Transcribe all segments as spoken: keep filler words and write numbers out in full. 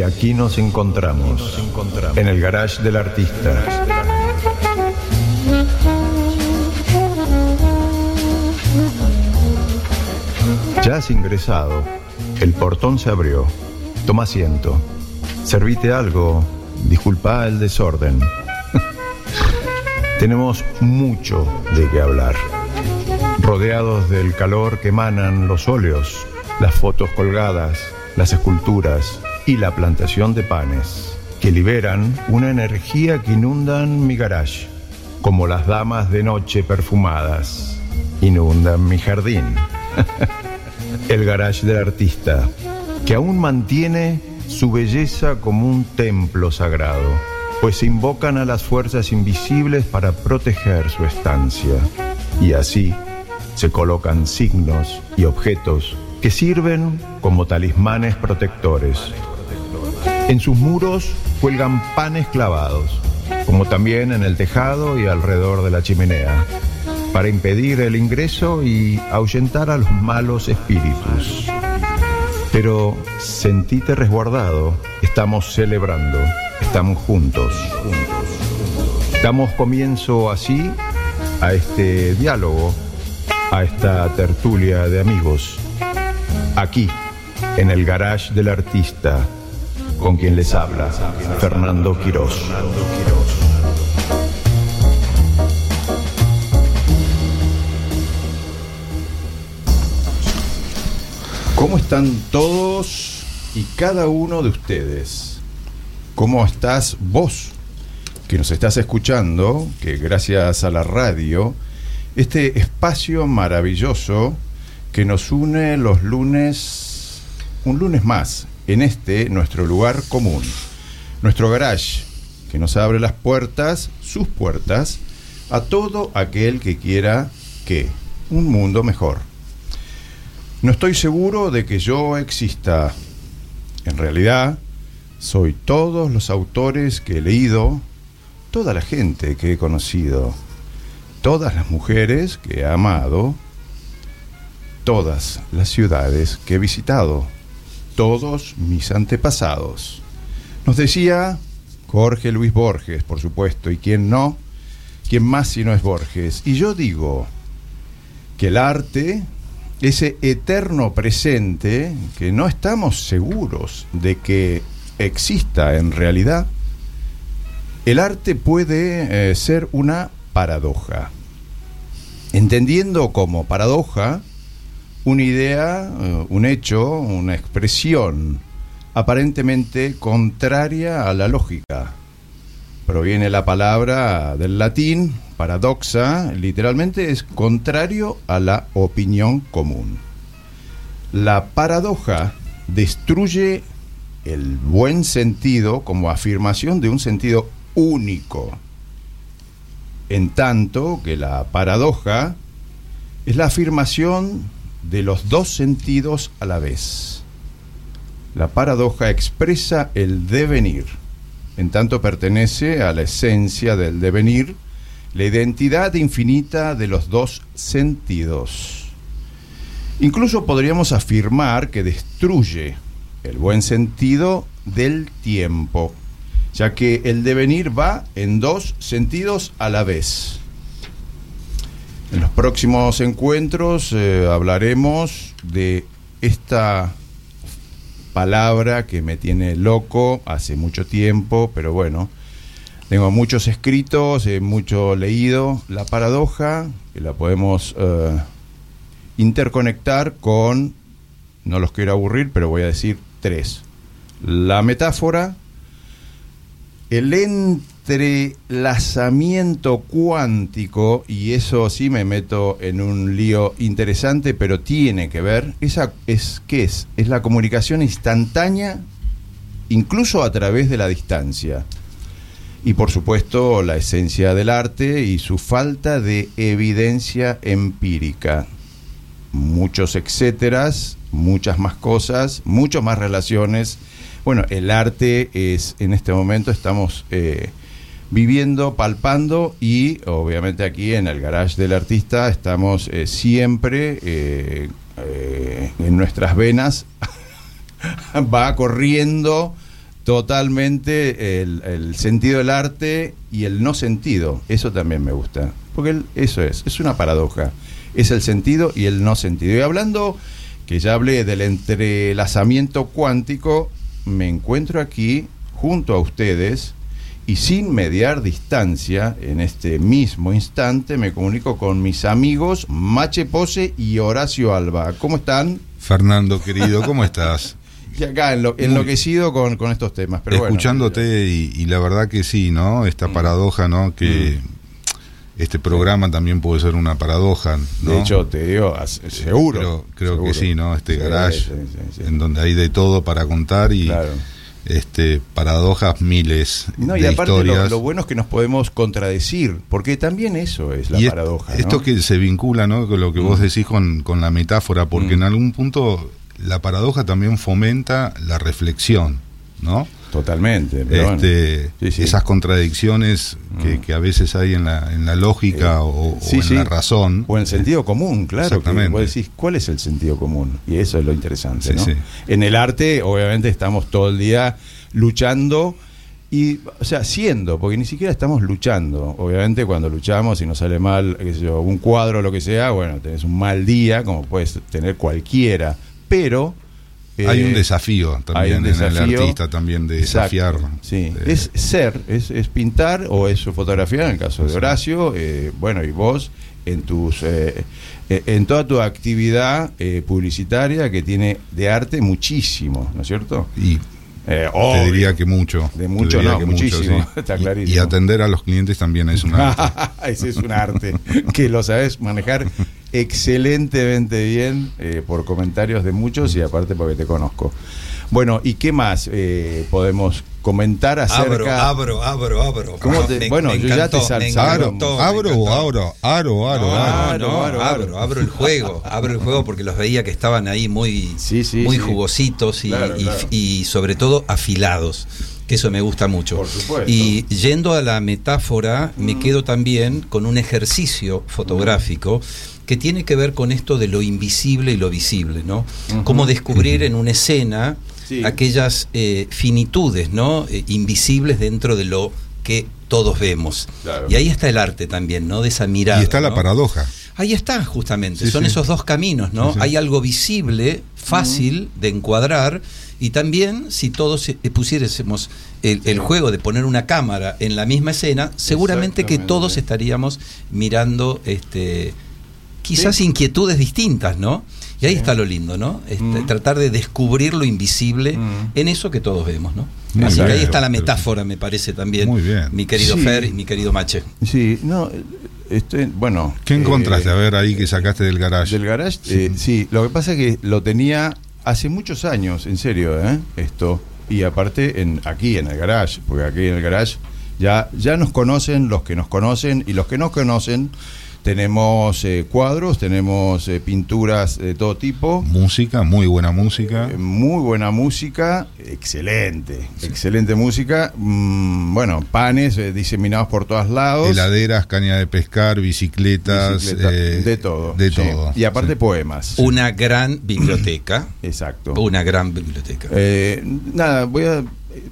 aquí nos encontramos, en el garage del artista. Ya has ingresado, el portón se abrió. Toma asiento, servite algo, disculpa el desorden. Tenemos mucho de qué hablar. Rodeados del calor que emanan los óleos, las fotos colgadas, las esculturas y la plantación de panes, que liberan una energía que inundan mi garage, como las damas de noche perfumadas inundan mi jardín. El garage del artista, que aún mantiene su belleza como un templo sagrado, pues se invocan a las fuerzas invisibles para proteger su estancia. Y así se colocan signos y objetos que sirven como talismanes protectores. En sus muros cuelgan panes clavados, como también en el tejado y alrededor de la chimenea, para impedir el ingreso y ahuyentar a los malos espíritus. Pero sentite resguardado, estamos celebrando, estamos juntos. Damos comienzo así a este diálogo, a esta tertulia de amigos, aquí, en el garage del artista, con quien les habla, Fernando Quirós. ¿Cómo están todos y cada uno de ustedes? ¿Cómo estás vos, que nos estás escuchando, que gracias a la radio, este espacio maravilloso que nos une los lunes, un lunes más, en este, nuestro lugar común, nuestro garage, que nos abre las puertas, sus puertas, a todo aquel que quiera, ¿qué? Un mundo mejor. No estoy seguro de que yo exista. En realidad, soy todos los autores que he leído, toda la gente que he conocido, todas las mujeres que he amado, todas las ciudades que he visitado, todos mis antepasados. Nos decía Jorge Luis Borges, por supuesto, y quién no, quién más si no es Borges. Y yo digo que el arte, ese eterno presente que no estamos seguros de que exista en realidad, el arte puede eh, ser una paradoja, entendiendo como paradoja una idea, uh, un hecho, una expresión aparentemente contraria a la lógica. Proviene la palabra del latín, paradoxa, literalmente es contrario a la opinión común. La paradoja destruye el buen sentido como afirmación de un sentido único, en tanto que la paradoja es la afirmación de los dos sentidos a la vez. La paradoja expresa el devenir, en tanto pertenece a la esencia del devenir, la identidad infinita de los dos sentidos. Incluso podríamos afirmar que destruye el buen sentido del tiempo, ya que el devenir va en dos sentidos a la vez. En los próximos encuentros eh, hablaremos de esta palabra que me tiene loco hace mucho tiempo, pero bueno, tengo muchos escritos, eh, mucho leído. La paradoja, que la podemos eh, interconectar con, no los quiero aburrir, pero voy a decir tres. La metáfora, el entrelazamiento cuántico, y eso sí me meto en un lío interesante, pero tiene que ver, esa es, ¿qué es? Es la comunicación instantánea, incluso a través de la distancia. Y por supuesto la esencia del arte y su falta de evidencia empírica. Muchos etcéteras, muchas más cosas, muchas más relaciones. Bueno, el arte es, en este momento estamos eh, viviendo, palpando, y obviamente aquí en el garage del artista estamos eh, siempre eh, eh, en nuestras venas va corriendo totalmente el, el sentido del arte y el no sentido. Eso también me gusta. Porque el, eso es, es una paradoja. Es el sentido y el no sentido. Y hablando, que ya hablé del entrelazamiento cuántico, me encuentro aquí junto a ustedes y sin mediar distancia, en este mismo instante, me comunico con mis amigos Mache Pose y Horacio Alba. ¿Cómo están? Fernando, querido, ¿cómo estás? Y acá enlo, enloquecido con, con estos temas. Pero escuchándote bueno, y, y la verdad que sí, ¿no? Esta mm. paradoja, ¿no? Que mm. este programa sí. también puede ser una paradoja, ¿no? De hecho, te digo, seguro. Creo, creo seguro. que sí, ¿no? Este sí, garage, sí, sí, sí. en donde hay de todo para contar y... Claro. Este, paradojas miles no, de y aparte historias. Lo, lo bueno es que nos podemos contradecir, porque también eso es la y paradoja. Esto ¿no? que se vincula, ¿no? Con lo que mm. vos decís con, con la metáfora, porque mm. en algún punto la paradoja también fomenta la reflexión, ¿no? Totalmente. Pero este, bueno. sí, sí. Esas contradicciones mm. que, que a veces hay en la, en la lógica eh, o, sí, o en sí. la razón. O en el sentido común, claro. Exactamente. Que vos decís, ¿cuál es el sentido común? Y eso es lo interesante, sí, ¿no? Sí. En el arte, obviamente, estamos todo el día luchando y, o sea, siendo, porque ni siquiera estamos luchando. Obviamente, cuando luchamos y nos sale mal, qué sé yo, un cuadro o lo que sea, bueno, tenés un mal día, como puedes tener cualquiera, pero... Hay un desafío también un desafío, en el artista también de desafiar. Exacto, sí. De... Es ser, es, es pintar o es su fotografía, en el caso de Horacio, eh, bueno, y vos en tus eh, en toda tu actividad eh, publicitaria que tiene de arte muchísimo, ¿no es cierto? Y eh, te diría que mucho. De mucho no, que muchísimo, mucho, sí. Está clarísimo. Y, y atender a los clientes también es un arte. Ese es un arte, que lo sabes manejar excelentemente bien eh, por comentarios de muchos y aparte porque te conozco. Bueno, ¿y qué más eh, podemos comentar acerca? Abro, abro, abro, abro. ¿Cómo te... me, bueno, me yo encantó, ya te salté. Abro, abro o abro, aro, aro, no, aro. no, no, abro, abro, abro el juego, abro el juego porque los veía que estaban ahí muy, sí, sí, muy sí. jugositos y, claro, y, claro. y sobre todo afilados. Que eso me gusta mucho. Por supuesto. Y yendo a la metáfora, mm. me quedo también con un ejercicio fotográfico mm. que tiene que ver con esto de lo invisible y lo visible, ¿no? Uh-huh. Cómo descubrir uh-huh. en una escena sí. aquellas eh, finitudes, ¿no? Eh, invisibles dentro de lo que todos vemos. Claro. Y ahí está el arte también, ¿no? De esa mirada. Y está ¿no? la paradoja. Ahí está, justamente. Sí, Son sí. esos dos caminos, ¿no? Sí, sí. Hay algo visible, fácil uh-huh. de encuadrar. Y también, si todos pusiésemos el, el juego de poner una cámara en la misma escena, seguramente que todos estaríamos mirando este, quizás sí. inquietudes distintas, ¿no? Y ahí sí. está lo lindo, ¿no? Este, mm. Tratar de descubrir lo invisible mm. en eso que todos vemos, ¿no? Muy Así bien, que ahí está la metáfora, me parece también, muy bien. mi querido sí. Fer y mi querido Mache. Sí, no, estoy, bueno... ¿Qué encontraste? Eh, a ver, ahí que sacaste del garage. Del garage, sí. Eh, sí, lo que pasa es que lo tenía... Hace muchos años, en serio, ¿eh? Esto. Y aparte, en aquí en el garage, porque aquí en el garage ya, ya nos conocen los que nos conocen y los que nos conocen. Tenemos eh, cuadros, tenemos eh, pinturas de todo tipo. Música, muy buena música. Eh, muy buena música, excelente, sí. excelente música. Mm, bueno, panes eh, diseminados por todos lados. Heladeras, caña de pescar, bicicletas. Bicicleta, eh, de todo. De sí. todo. Y aparte sí. poemas. Una gran biblioteca. Exacto. Una gran biblioteca. Eh, nada, voy a...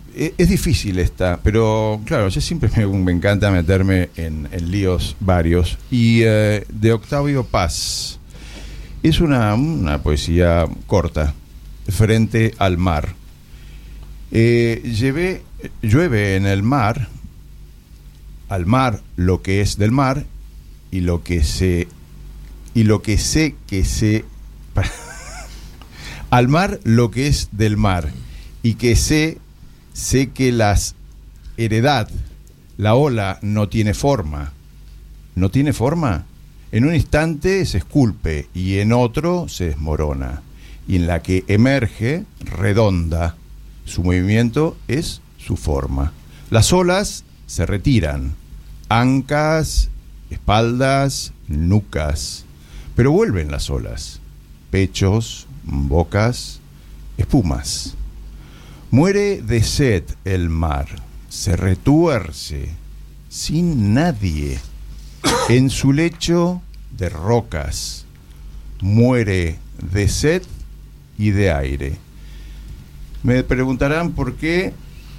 Es difícil esta, pero claro, yo siempre me, me encanta meterme en, en líos varios. Y eh, de Octavio Paz, es una, una poesía corta, Frente al mar. Eh, llevé, llueve en el mar, al mar lo que es del mar, y lo que sé, y lo que sé que sé, al mar lo que es del mar, y que sé Sé que las heredad, la ola no tiene forma. ¿No tiene forma? En un instante se esculpe y en otro se desmorona. Y en la que emerge, redonda. Su movimiento es su forma. Las olas se retiran. Ancas, espaldas, nucas. Pero vuelven las olas. Pechos, bocas, espumas. Muere de sed el mar, se retuerce, sin nadie, en su lecho de rocas. Muere de sed y de aire. Me preguntarán por qué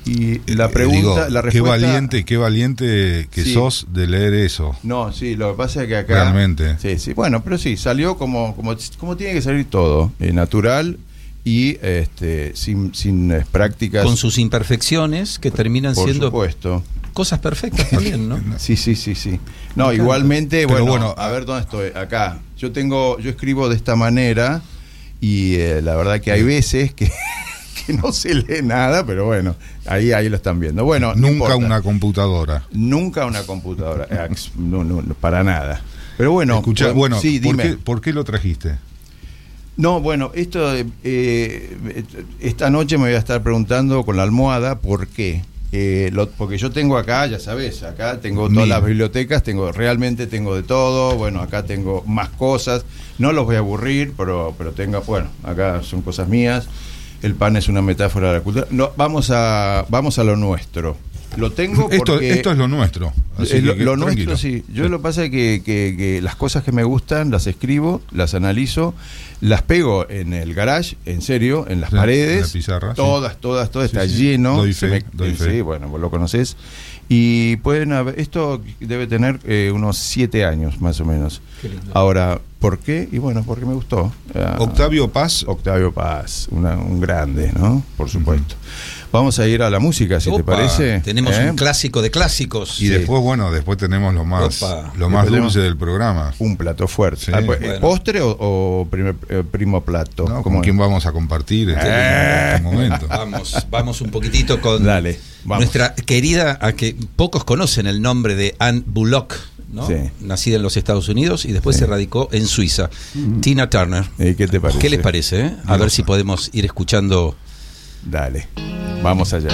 Y la Eh, pregunta, digo, la qué respuesta... valiente, qué valiente que Sí. sos de leer eso. No, sí, lo que pasa es que acá... Realmente. Sí, sí, bueno, pero sí, salió como, como, como tiene que salir todo, eh, natural y este sin, sin eh, prácticas... Con sus imperfecciones que terminan por siendo supuesto. cosas perfectas también, ¿no? Sí, sí, sí, sí. No, Me encanta. igualmente, Pero bueno, bueno, a ver dónde estoy. Acá. Yo tengo, yo escribo de esta manera y eh, la verdad que hay veces que, que no se lee nada, pero bueno, ahí, ahí lo están viendo. Bueno, no Nunca importa. una computadora. Nunca una computadora. Eh, No, no, no, para nada. Pero bueno, Escuchá, pues, bueno, sí, ¿por dime. qué, ¿por qué lo trajiste? No, bueno, esto eh, eh, esta noche me voy a estar preguntando con la almohada por qué. Eh, lo, porque yo tengo acá, ya sabes, acá tengo todas Mil. las bibliotecas, tengo realmente tengo de todo. Bueno, acá tengo más cosas. No los voy a aburrir, pero pero tengo, bueno, acá son cosas mías. El pan es una metáfora de la cultura. No, vamos a vamos a lo nuestro. Lo tengo porque Esto, esto es lo nuestro. Así es lo, que, lo tranquilo. nuestro, sí. Yo lo que pasa es que, que, que las cosas que me gustan las escribo, las analizo, las pego en el garage, en serio, en las Sí, paredes. en la pizarra, todas, todas, todas, Sí, está sí. lleno. Doy Se fe, me- doy fe. Sí, bueno, vos lo conocés. Y pueden haber, esto debe tener eh, unos siete años más o menos. Qué lindo. Ahora, ¿por qué? Y bueno, porque me gustó. Ah, Octavio Paz. Octavio Paz, una- un grande, ¿no? Por supuesto. Vamos a ir a la música, si te Opa, parece. Tenemos ¿Eh? un clásico de clásicos. Y Sí. después, bueno, después tenemos lo más, Opa. lo más Después tenemos- dulce del programa. Un plato fuerte. Sí. Ah, pues, Bueno. ¿Postre o, o primer- eh, primo plato? ¿No? ¿Cómo ¿Con es? quién vamos a compartir este, Eh. este momento? Vamos, vamos un poquitito con Dale, vamos. nuestra querida, a que pocos conocen el nombre de Anne Bullock, ¿no? Sí. Nacida en los Estados Unidos y después Sí. se radicó en Suiza. Tina Turner. Eh, ¿Qué te parece? ¿Qué les parece? eh? A ver si podemos ir escuchando. Dale, vamos allá.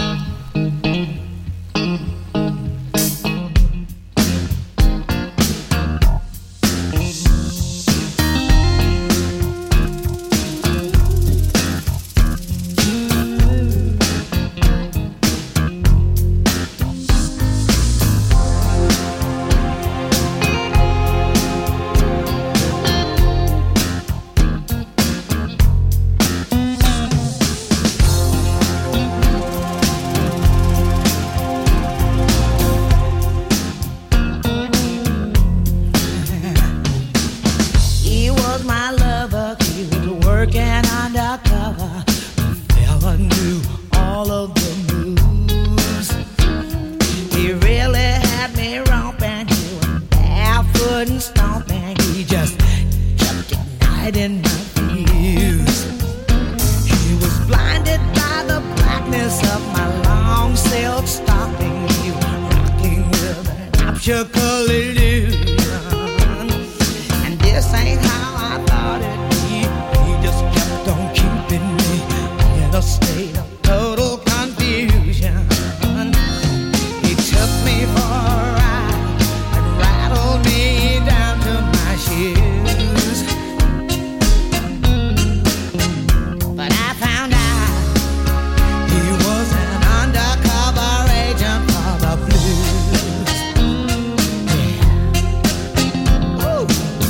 He was my lover, he was working undercover. The fella knew all of the moves. He really had me romping, he was barefoot and stomping. He just kept igniting my fuse. He was blinded by the blackness of my long silk stocking. He was rocking with an obstacle illusion. And this ain't how I thought it'd be. He just kept on keeping me in a state of total confusion. He took me for a ride and rattled me down to my shoes. But I found out he was an undercover agent for the blues. Yeah. Ooh.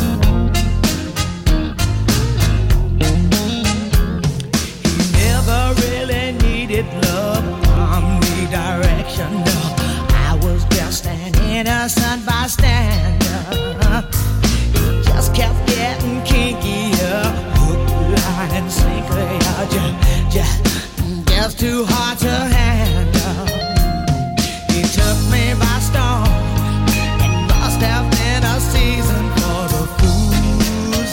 He never really needed love from me direction. No, I was just an innocent bystander. He just kept getting kinkier, hook, line, and sinker. Yeah, just, just, just too hard to handle. He took me by storm. It must have been a season for the fools.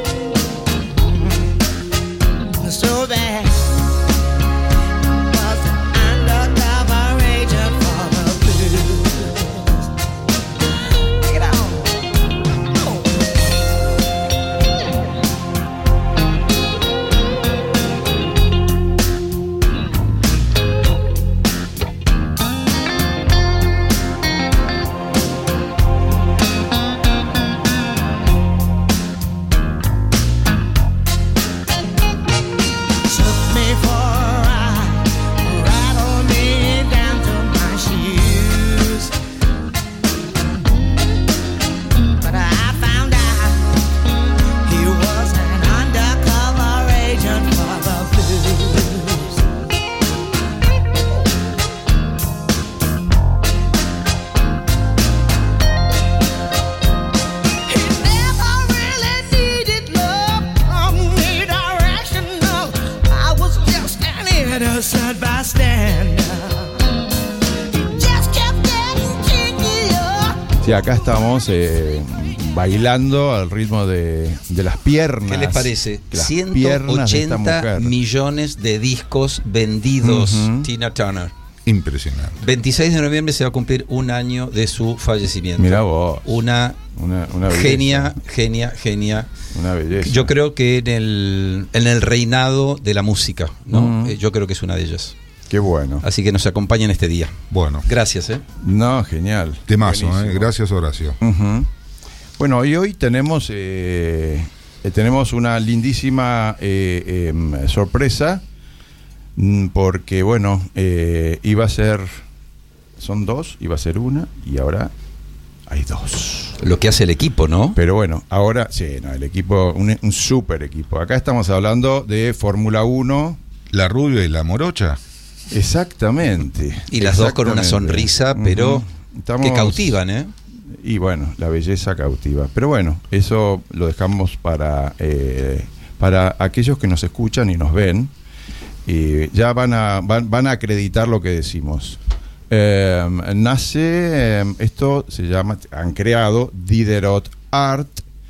So bad was an undercover agent for the blues. Take it on. Oh. Sí, acá estamos eh, bailando al ritmo de, de las piernas. ¿Qué les parece? Las ciento piernas de esta ochenta mujer. millones de discos vendidos, Ujú. Tina Turner. Impresionante. veintiséis de noviembre se va a cumplir un año de su fallecimiento. Mirá vos. Una, Una, una belleza. genia, genia, genia. Una belleza. Yo creo que en el, en el reinado de la música, ¿no? Ujú. Eh, yo creo que es una de ellas. Qué bueno. Así que nos acompaña en este día. Bueno, Gracias, ¿eh? No, genial. temazo, Buenísimo. ¿eh? Gracias, Horacio. Ujú. Bueno, y hoy tenemos eh, eh, tenemos una lindísima eh, eh, sorpresa, mm, porque bueno, eh, iba a ser, son dos, iba a ser una, y ahora hay dos. Lo que hace el equipo, ¿no? Pero bueno, ahora, sí, no, el equipo, un, un super equipo. Acá estamos hablando de Fórmula uno. La rubia y la morocha. Exactamente. Y las dos con una exactamente. sonrisa, pero Ujú. Estamos- que cautivan, ¿eh? Y bueno, la belleza cautiva. Pero bueno, eso lo dejamos para, eh, para aquellos que nos escuchan y nos ven. Y ya van a, van, van a acreditar lo que decimos. Eh, nace, eh, esto se llama, han creado Diderot Art.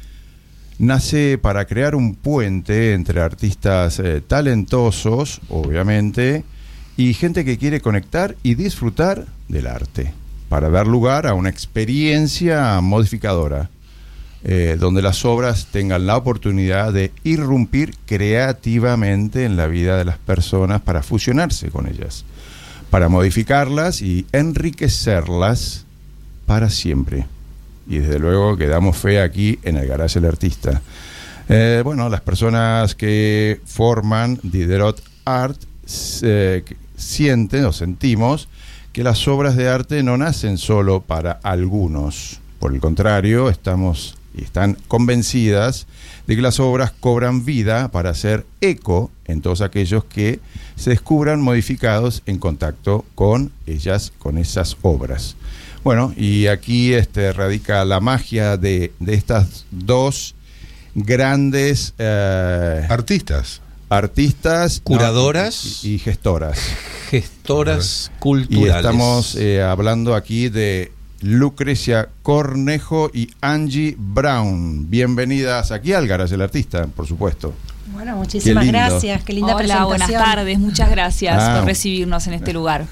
Nace para crear un puente entre artistas eh, talentosos, obviamente, y gente que quiere conectar y disfrutar del arte, para dar lugar a una experiencia modificadora, eh, donde las obras tengan la oportunidad de irrumpir creativamente en la vida de las personas para fusionarse con ellas, para modificarlas y enriquecerlas para siempre. Y desde luego que damos fe aquí en el Garage del Artista. Eh, bueno, las personas que forman Diderot Art eh, sienten o sentimos que las obras de arte no nacen solo para algunos. Por el contrario, estamos y están convencidas de que las obras cobran vida para hacer eco en todos aquellos que se descubran modificados en contacto con ellas, con esas obras. Bueno, y aquí este, radica la magia de, de estas dos grandes eh, Artistas. artistas, Curadoras. no, y, y gestoras. Gestoras Y culturales. estamos eh, hablando aquí de Lucrecia Cornejo y Angie Brown. Bienvenidas aquí al Garage del Artista, por supuesto. Bueno, muchísimas Qué lindo. gracias, qué linda Hola, presentación. buenas tardes, muchas gracias Ah. por recibirnos en este lugar.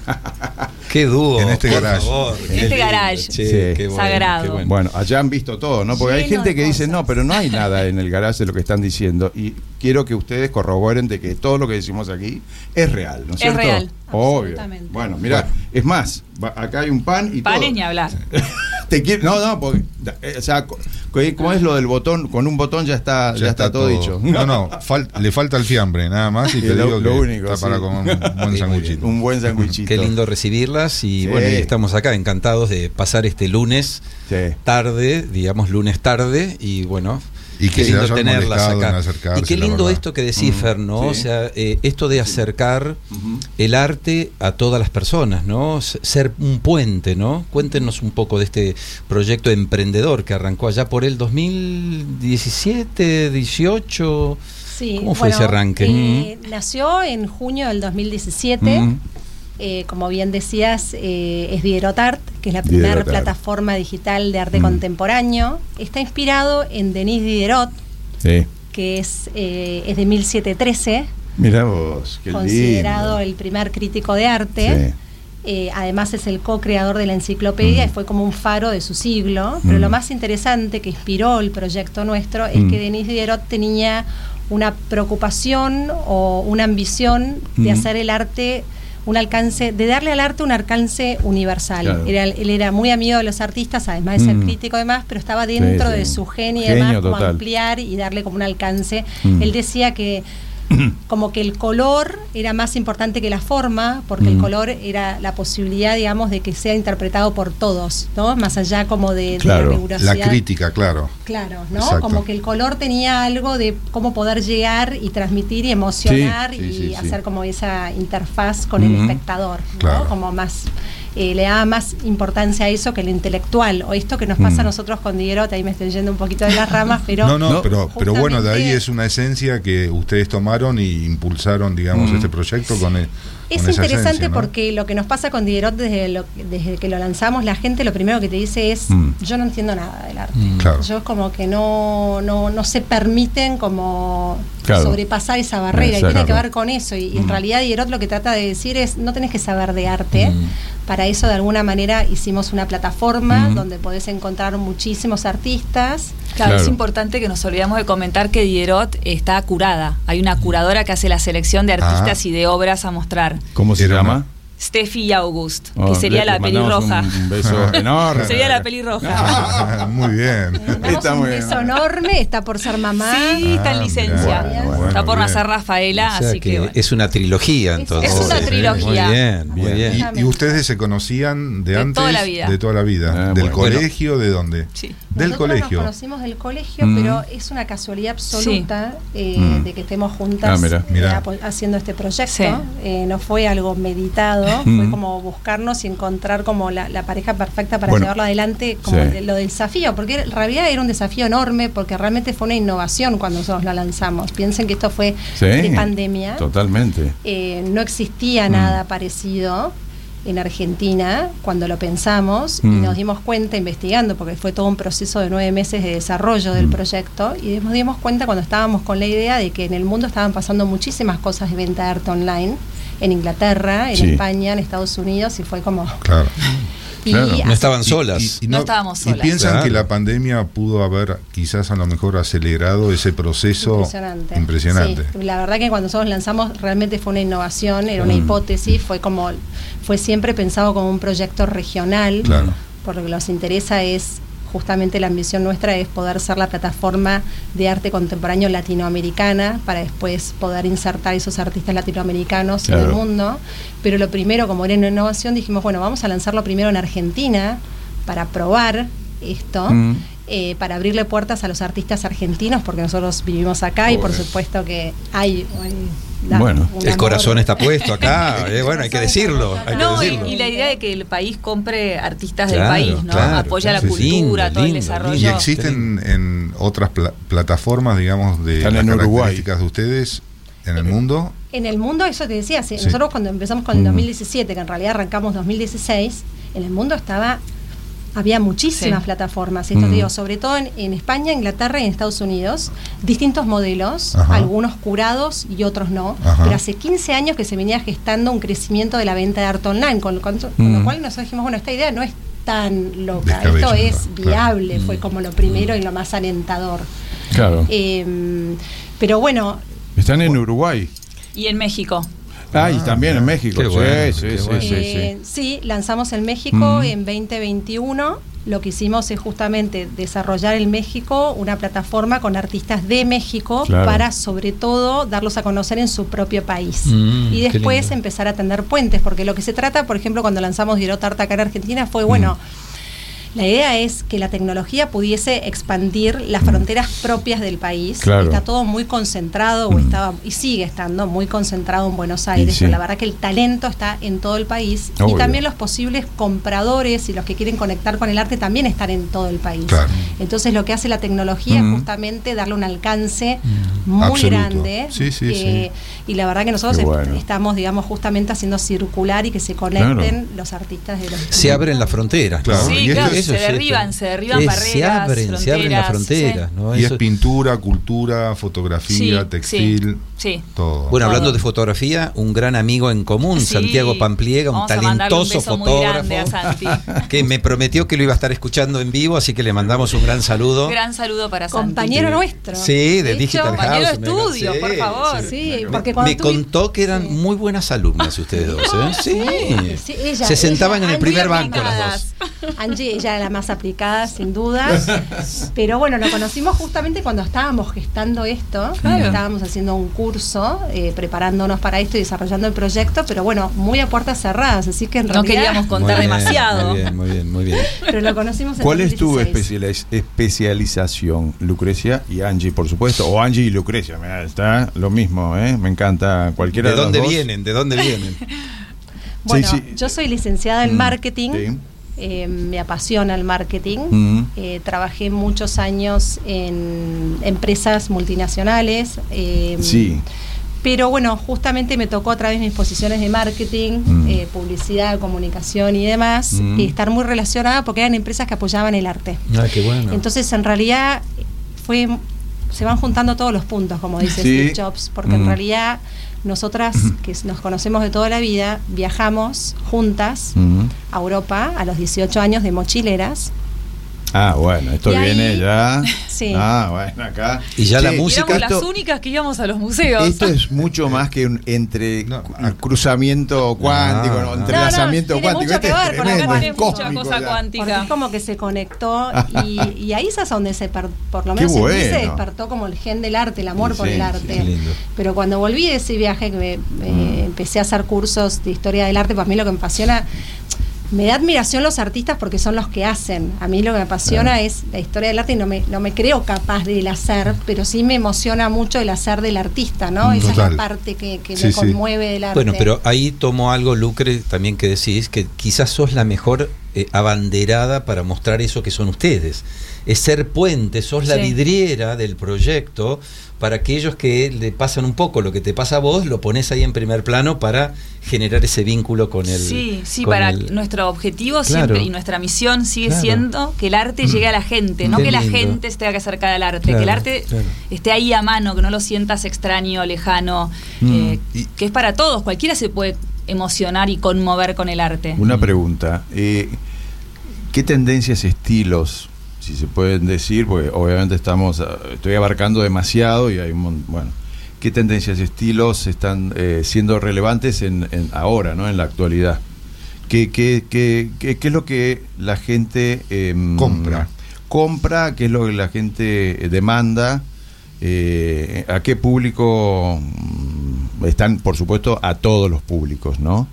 Qué dúo. En este por garage. favor. En Qué este lindo, garage. che, Sí. qué bueno, Sagrado. qué bueno. Bueno, allá han visto todo, ¿no? Porque hay Lleno gente de que dice, cosas. no, pero no hay nada en el garage de lo que están diciendo. Y quiero que ustedes corroboren de que todo lo que decimos aquí es real, ¿no es Es cierto? real. Obvio. Absolutamente. Bueno, mira, es más, va- acá hay un pan y Panes todo. ni hablar. Te quiero- no, no, porque, eh, o sea, co- ¿cómo es lo del botón? Con un botón ya está, ya, está, todo dicho. No, no, fal- le falta el fiambre, nada más. Y te Sí, lo- digo lo que único, está para sí. comer un buen muy sanguchito. Un buen sanguichito. Qué lindo recibirlas y Sí. bueno, y estamos acá encantados de pasar este lunes Sí. tarde, digamos lunes tarde y bueno, Y que qué se lindo hayan tenerlas molestado en acá. acercarse, Y qué la lindo verdad. esto que decís, Mm, Fer, ¿no? sí. O sea, eh, esto de acercar el arte a todas las personas, ¿no? S- Ser un puente, ¿no? Cuéntenos un poco de este proyecto emprendedor que arrancó allá por el dos mil diecisiete, dieciocho. Sí, ¿Cómo fue bueno, ese arranque? eh, nació en junio del dos mil diecisiete. Mm. Eh, como bien decías, eh, es Diderot Art, que es la primera Diderot Art. plataforma digital de arte Mm. contemporáneo. Está inspirado en Denis Diderot, Sí. que es, eh, es de mil setecientos trece, Mirá vos, qué considerado lindo. el primer crítico de arte. Sí. Eh, además es el co-creador de la enciclopedia Mm. y fue como un faro de su siglo. Pero Mm. lo más interesante que inspiró el proyecto nuestro es Mm. que Denis Diderot tenía una preocupación o una ambición de Mm. hacer el arte un alcance, de darle al arte un alcance universal. Claro. Era, él era muy amigo de los artistas, además de ser Mm. crítico y demás, pero estaba dentro Sí, sí. de su genio y Genio demás, como total. ampliar y darle como un alcance. Mm. Él decía que como que el color era más importante que la forma, porque el Mm. color era la posibilidad, digamos, de que sea interpretado por todos, ¿no? Más allá como de, Claro, de la La rigurosidad. crítica, claro. Claro, ¿no? Exacto. Como que el color tenía algo de cómo poder llegar y transmitir y emocionar Sí, sí, y sí, sí. hacer como esa interfaz con Ujú. el espectador, ¿no? Claro. Como más. eh, le daba más importancia a eso que lo intelectual, o esto que nos pasa Mm. a nosotros con Diderot. Ahí me estoy yendo un poquito de las ramas, pero no, no, No, pero, pero bueno, de ahí justamente- es una esencia que ustedes tomaron y impulsaron, digamos, Mm. este proyecto con, el, es con esa interesante esencia, ¿no? porque lo que nos pasa con Diderot desde, lo- desde que lo lanzamos, la gente lo primero que te dice es, Mm. yo no entiendo nada del arte. Mm. Claro. Yo es como que no, no, no se permiten como Claro. sobrepasar esa barrera, Exacto. y tiene que ver con eso. Y, y en Mm. realidad Diderot lo que trata de decir es, no tenés que saber de arte. Mm. Para eso, de alguna manera, hicimos una plataforma Mm. donde podés encontrar muchísimos artistas. Claro, Claro. es importante que nos olvidamos de comentar que Diderot está curada. Hay una curadora que hace la selección de artistas Ah. y de obras a mostrar. ¿Cómo se Era llama? una- Steffi August, Oh, que sería le- la le mandamos pelirroja. Un, un beso enorme. Sería la pelirroja. Ah, muy bien. Le mandamos Está un muy bien. beso enorme, está por ser mamá. Sí, está en Ah, licencia. mirá, bueno, está por bien. nacer Rafaela, O sea así que, que bueno. es una trilogía, entonces. Es una Sí, trilogía. Muy bien, muy Bien. bien. ¿Y, y ustedes se conocían de, De antes? toda la vida. De toda la vida. Ah, ¿Del bueno. colegio? ¿De dónde? Sí. Del Nosotros colegio. Nos conocimos del colegio, Mm. pero es una casualidad absoluta eh, Mm. de que estemos juntas Ah, mira. eh, Mirá. apo- haciendo este proyecto. Sí. Eh, no fue algo meditado, Mm. fue como buscarnos y encontrar como la, la pareja perfecta para Bueno. llevarlo adelante, como Sí. de- lo del desafío, porque en realidad era un desafío enorme, porque realmente fue una innovación cuando nosotros la lanzamos. Piensen que esto fue Sí, de pandemia. Totalmente. Eh, no existía Mm. nada parecido en Argentina cuando lo pensamos y Mm. nos dimos cuenta investigando, porque fue todo un proceso de nueve meses de desarrollo del Mm. proyecto, y nos dimos cuenta cuando estábamos con la idea de que en el mundo estaban pasando muchísimas cosas de venta de arte online, en Inglaterra, en Sí. España, en Estados Unidos, y fue como... Claro. y Claro. así- No estaban Y- solas. y- y No estábamos Y solas. piensan Claro. que la pandemia pudo haber quizás a lo mejor acelerado ese proceso Impresionante. impresionante. Sí, la verdad que cuando nosotros lanzamos realmente fue una innovación, era una Mm. hipótesis, fue como fue siempre pensado como un proyecto regional, Claro. por lo que nos interesa es justamente la ambición nuestra es poder ser la plataforma de arte contemporáneo latinoamericana para después poder insertar esos artistas latinoamericanos en el Claro. mundo. Pero lo primero, como era una innovación, dijimos, bueno, vamos a lanzarlo primero en Argentina para probar esto. Mm. eh, para abrirle puertas a los artistas argentinos, porque nosotros vivimos acá y por Joder. supuesto que hay... hay la- Bueno. un El amor. corazón está puesto acá, eh, bueno, hay que decirlo. Hay que No, y, decirlo. y la idea de que el país compre artistas Claro, del país, ¿no? claro, Apoya claro. la Sí, cultura, lindo, todo el lindo, desarrollo. ¿Y existen en otras pla- plataformas, digamos, de Están las en Uruguay. características de ustedes en el mundo? En el mundo, eso te decía, sí, Sí. nosotros cuando empezamos con el Mm. dos mil diecisiete, que en realidad arrancamos dos mil dieciséis, en el mundo estaba... Había muchísimas Sí. plataformas, esto Mm. te digo, sobre todo en, en España, Inglaterra y en Estados Unidos, distintos modelos, Ajá. algunos curados y otros no, Ajá. pero hace quince años que se venía gestando un crecimiento de la venta de arte online, con, con- con Mm. lo cual nosotros dijimos, bueno, esta idea no es tan loca, Descabellada, esto es claro. viable, fue como lo primero y lo más alentador. Claro. Eh, pero bueno, Están en Uruguay. Y en México. Ah, y Ah, también en México. Qué Sí, bueno, sí, qué sí, bueno. sí, Eh, sí. sí, lanzamos en México Mm. en veinte veintiuno. Lo que hicimos es justamente desarrollar en México una plataforma con artistas de México Claro. para, sobre todo, darlos a conocer en su propio país. Mm, y qué después lindo. empezar a tender puentes, porque lo que se trata, por ejemplo, cuando lanzamos Diderot Art acá en Argentina fue, bueno, la idea es que la tecnología pudiese expandir las fronteras propias del país. Claro. Está todo muy concentrado, o Mm. estaba y sigue estando muy concentrado en Buenos Aires, sí. pero la verdad que el talento está en todo el país. Obvio. Y también los posibles compradores y los que quieren conectar con el arte también están en todo el país. Claro. Entonces lo que hace la tecnología Mm. es justamente darle un alcance muy Absoluto. grande. Sí, sí, eh, Y la verdad que nosotros Qué est- bueno. estamos, digamos, justamente haciendo circular y que se conecten los artistas de los... Se abren las fronteras. ¿no? Claro, Sí, y claro, esto es- se es- derriban, se derriban es- barreras, Se abren, se abren las fronteras. sí. ¿no? Y es Eso- pintura, cultura, fotografía, Sí, textil, sí, sí. todo. Bueno, hablando Todo. de fotografía, un gran amigo en común, Sí. Santiago Pampliega, un Vamos a mandarle un talentoso beso muy grande a fotógrafo Santi. que me prometió que lo iba a estar escuchando en vivo, así que le mandamos un gran saludo. Gran saludo para Santi. Compañero nuestro. Sí, de hecho, Digital compañero House. de me- estudio, sí, por favor. sí. Sí, Me- porque cuando me tuvi- contó que eran Sí. muy buenas alumnas ustedes dos, ¿eh? Sí. Sí, ella- Se sentaban ella, en el primer Angie, banco las dos. Angie, ella era la más aplicada, sin duda. Pero bueno, lo conocimos justamente cuando estábamos gestando esto. Claro. Estábamos haciendo un curso, eh, preparándonos para esto y desarrollando el proyecto, pero bueno, muy a puertas cerradas. Así que en No realidad. queríamos contar Muy bien, demasiado. Muy bien, muy bien, muy bien. Pero lo conocimos en ¿Cuál es tu dos mil dieciséis. especializ- especialización? Lucrecia y Angie, por supuesto. O Angie y Lucrecia. Mirá, está lo mismo, ¿eh? Me encanta cualquiera ¿De de, dónde los dos. vienen? ¿De dónde vienen? Bueno, Sí, sí. yo soy licenciada en Mm, marketing. sí. Eh, me apasiona el marketing. Mm. Eh, trabajé muchos años en empresas multinacionales. eh, Sí. Pero bueno, justamente me tocó a través de mis posiciones de marketing, Mm. eh, publicidad, comunicación y demás, Mm. eh, estar muy relacionada porque eran empresas que apoyaban el arte. Ah, qué bueno. Entonces, en realidad, fue se van juntando todos los puntos, como dice Sí. Steve Jobs, porque Mm. en realidad nosotras, que nos conocemos de toda la vida, viajamos juntas Mm. a Europa a los dieciocho años de mochileras. Ah, bueno, esto Y ahí- viene ya. Sí. Ah, bueno, acá. Y ya la Che, música- Éramos las esto- únicas que íbamos a los museos. Esto es mucho más que un entre No, un cruzamiento cuántico, no, no, no. entrelazamiento No, no, tiene cuántico. mucho que Este es ver con la tremendo, Tiene es mucha cósmico cosa ya. cuántica. Porque es como que se conectó y, y ahí es donde se per- por lo Qué menos en mí se bueno. despertó como el gen del arte, el amor Sí, por sí, el sí, arte. qué lindo. Pero cuando volví de ese viaje que me, me Mm. empecé a hacer cursos de historia del arte, para mí lo que me apasiona, me da admiración los artistas porque son los que hacen. A mí lo que me apasiona Claro. es la historia del arte y no me, no me creo capaz del hacer, pero sí me emociona mucho el hacer del artista, ¿no? Esa es Total. la parte que, que Sí, me sí. conmueve del arte. Bueno, pero ahí tomo algo, Lucre, también que decís, que quizás sos la mejor eh, abanderada para mostrar eso que son ustedes. Es ser puente, sos la Sí. vidriera del proyecto para aquellos que le pasan un poco lo que te pasa a vos, lo pones ahí en primer plano para generar ese vínculo con el... Sí, sí, con para el- nuestro objetivo Claro. siempre y nuestra misión sigue Claro. siendo que el arte llegue a la gente, no Qué que la lindo. gente se tenga que acercar al arte, Claro, que el arte claro. esté ahí a mano, que no lo sientas extraño, lejano, Mm. eh, Y- que es para todos, cualquiera se puede emocionar y conmover con el arte. Una pregunta. eh, ¿Qué tendencias, estilos, si se pueden decir? Porque obviamente estamos, ah, estoy abarcando demasiado y hay un mon- bueno. ¿Qué tendencias, estilos están eh, siendo relevantes en, en ahora, ¿no? En la actualidad? ¿Qué, qué, qué, qué, qué es lo que la gente em, Compra. compra? ¿Qué es lo que la gente eh, demanda? Eh, ¿A qué público mm, están? Por supuesto, a todos los públicos, ¿no?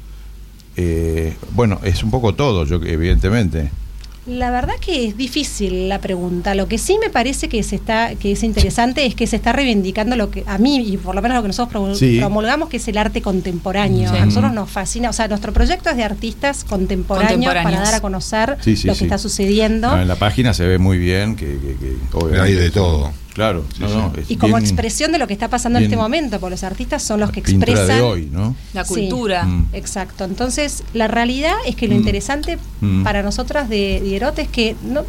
Eh, bueno, es un poco todo, yo evidentemente. La verdad que es difícil la pregunta. Lo que sí me parece que se está, que es interesante es que se está reivindicando lo que a mí y por lo menos lo que nosotros pro- Sí. promulgamos, que es el arte contemporáneo. Sí. A nosotros nos fascina, o sea, nuestro proyecto es de artistas contemporáneos, Contemporáneos. para dar a conocer Sí, sí, lo sí. que está sucediendo. No, en la página se ve muy bien que, que, que obviamente Hay de son- todo. Claro, Sí, no, sí. no, es Y como bien expresión de lo que está pasando en bien este momento, porque los artistas son los que la pintura expresan. de hoy, ¿no? La Sí. cultura. Mm. Exacto. Entonces, la realidad es que lo Mm. interesante Mm. para nosotras de Dierot es que no.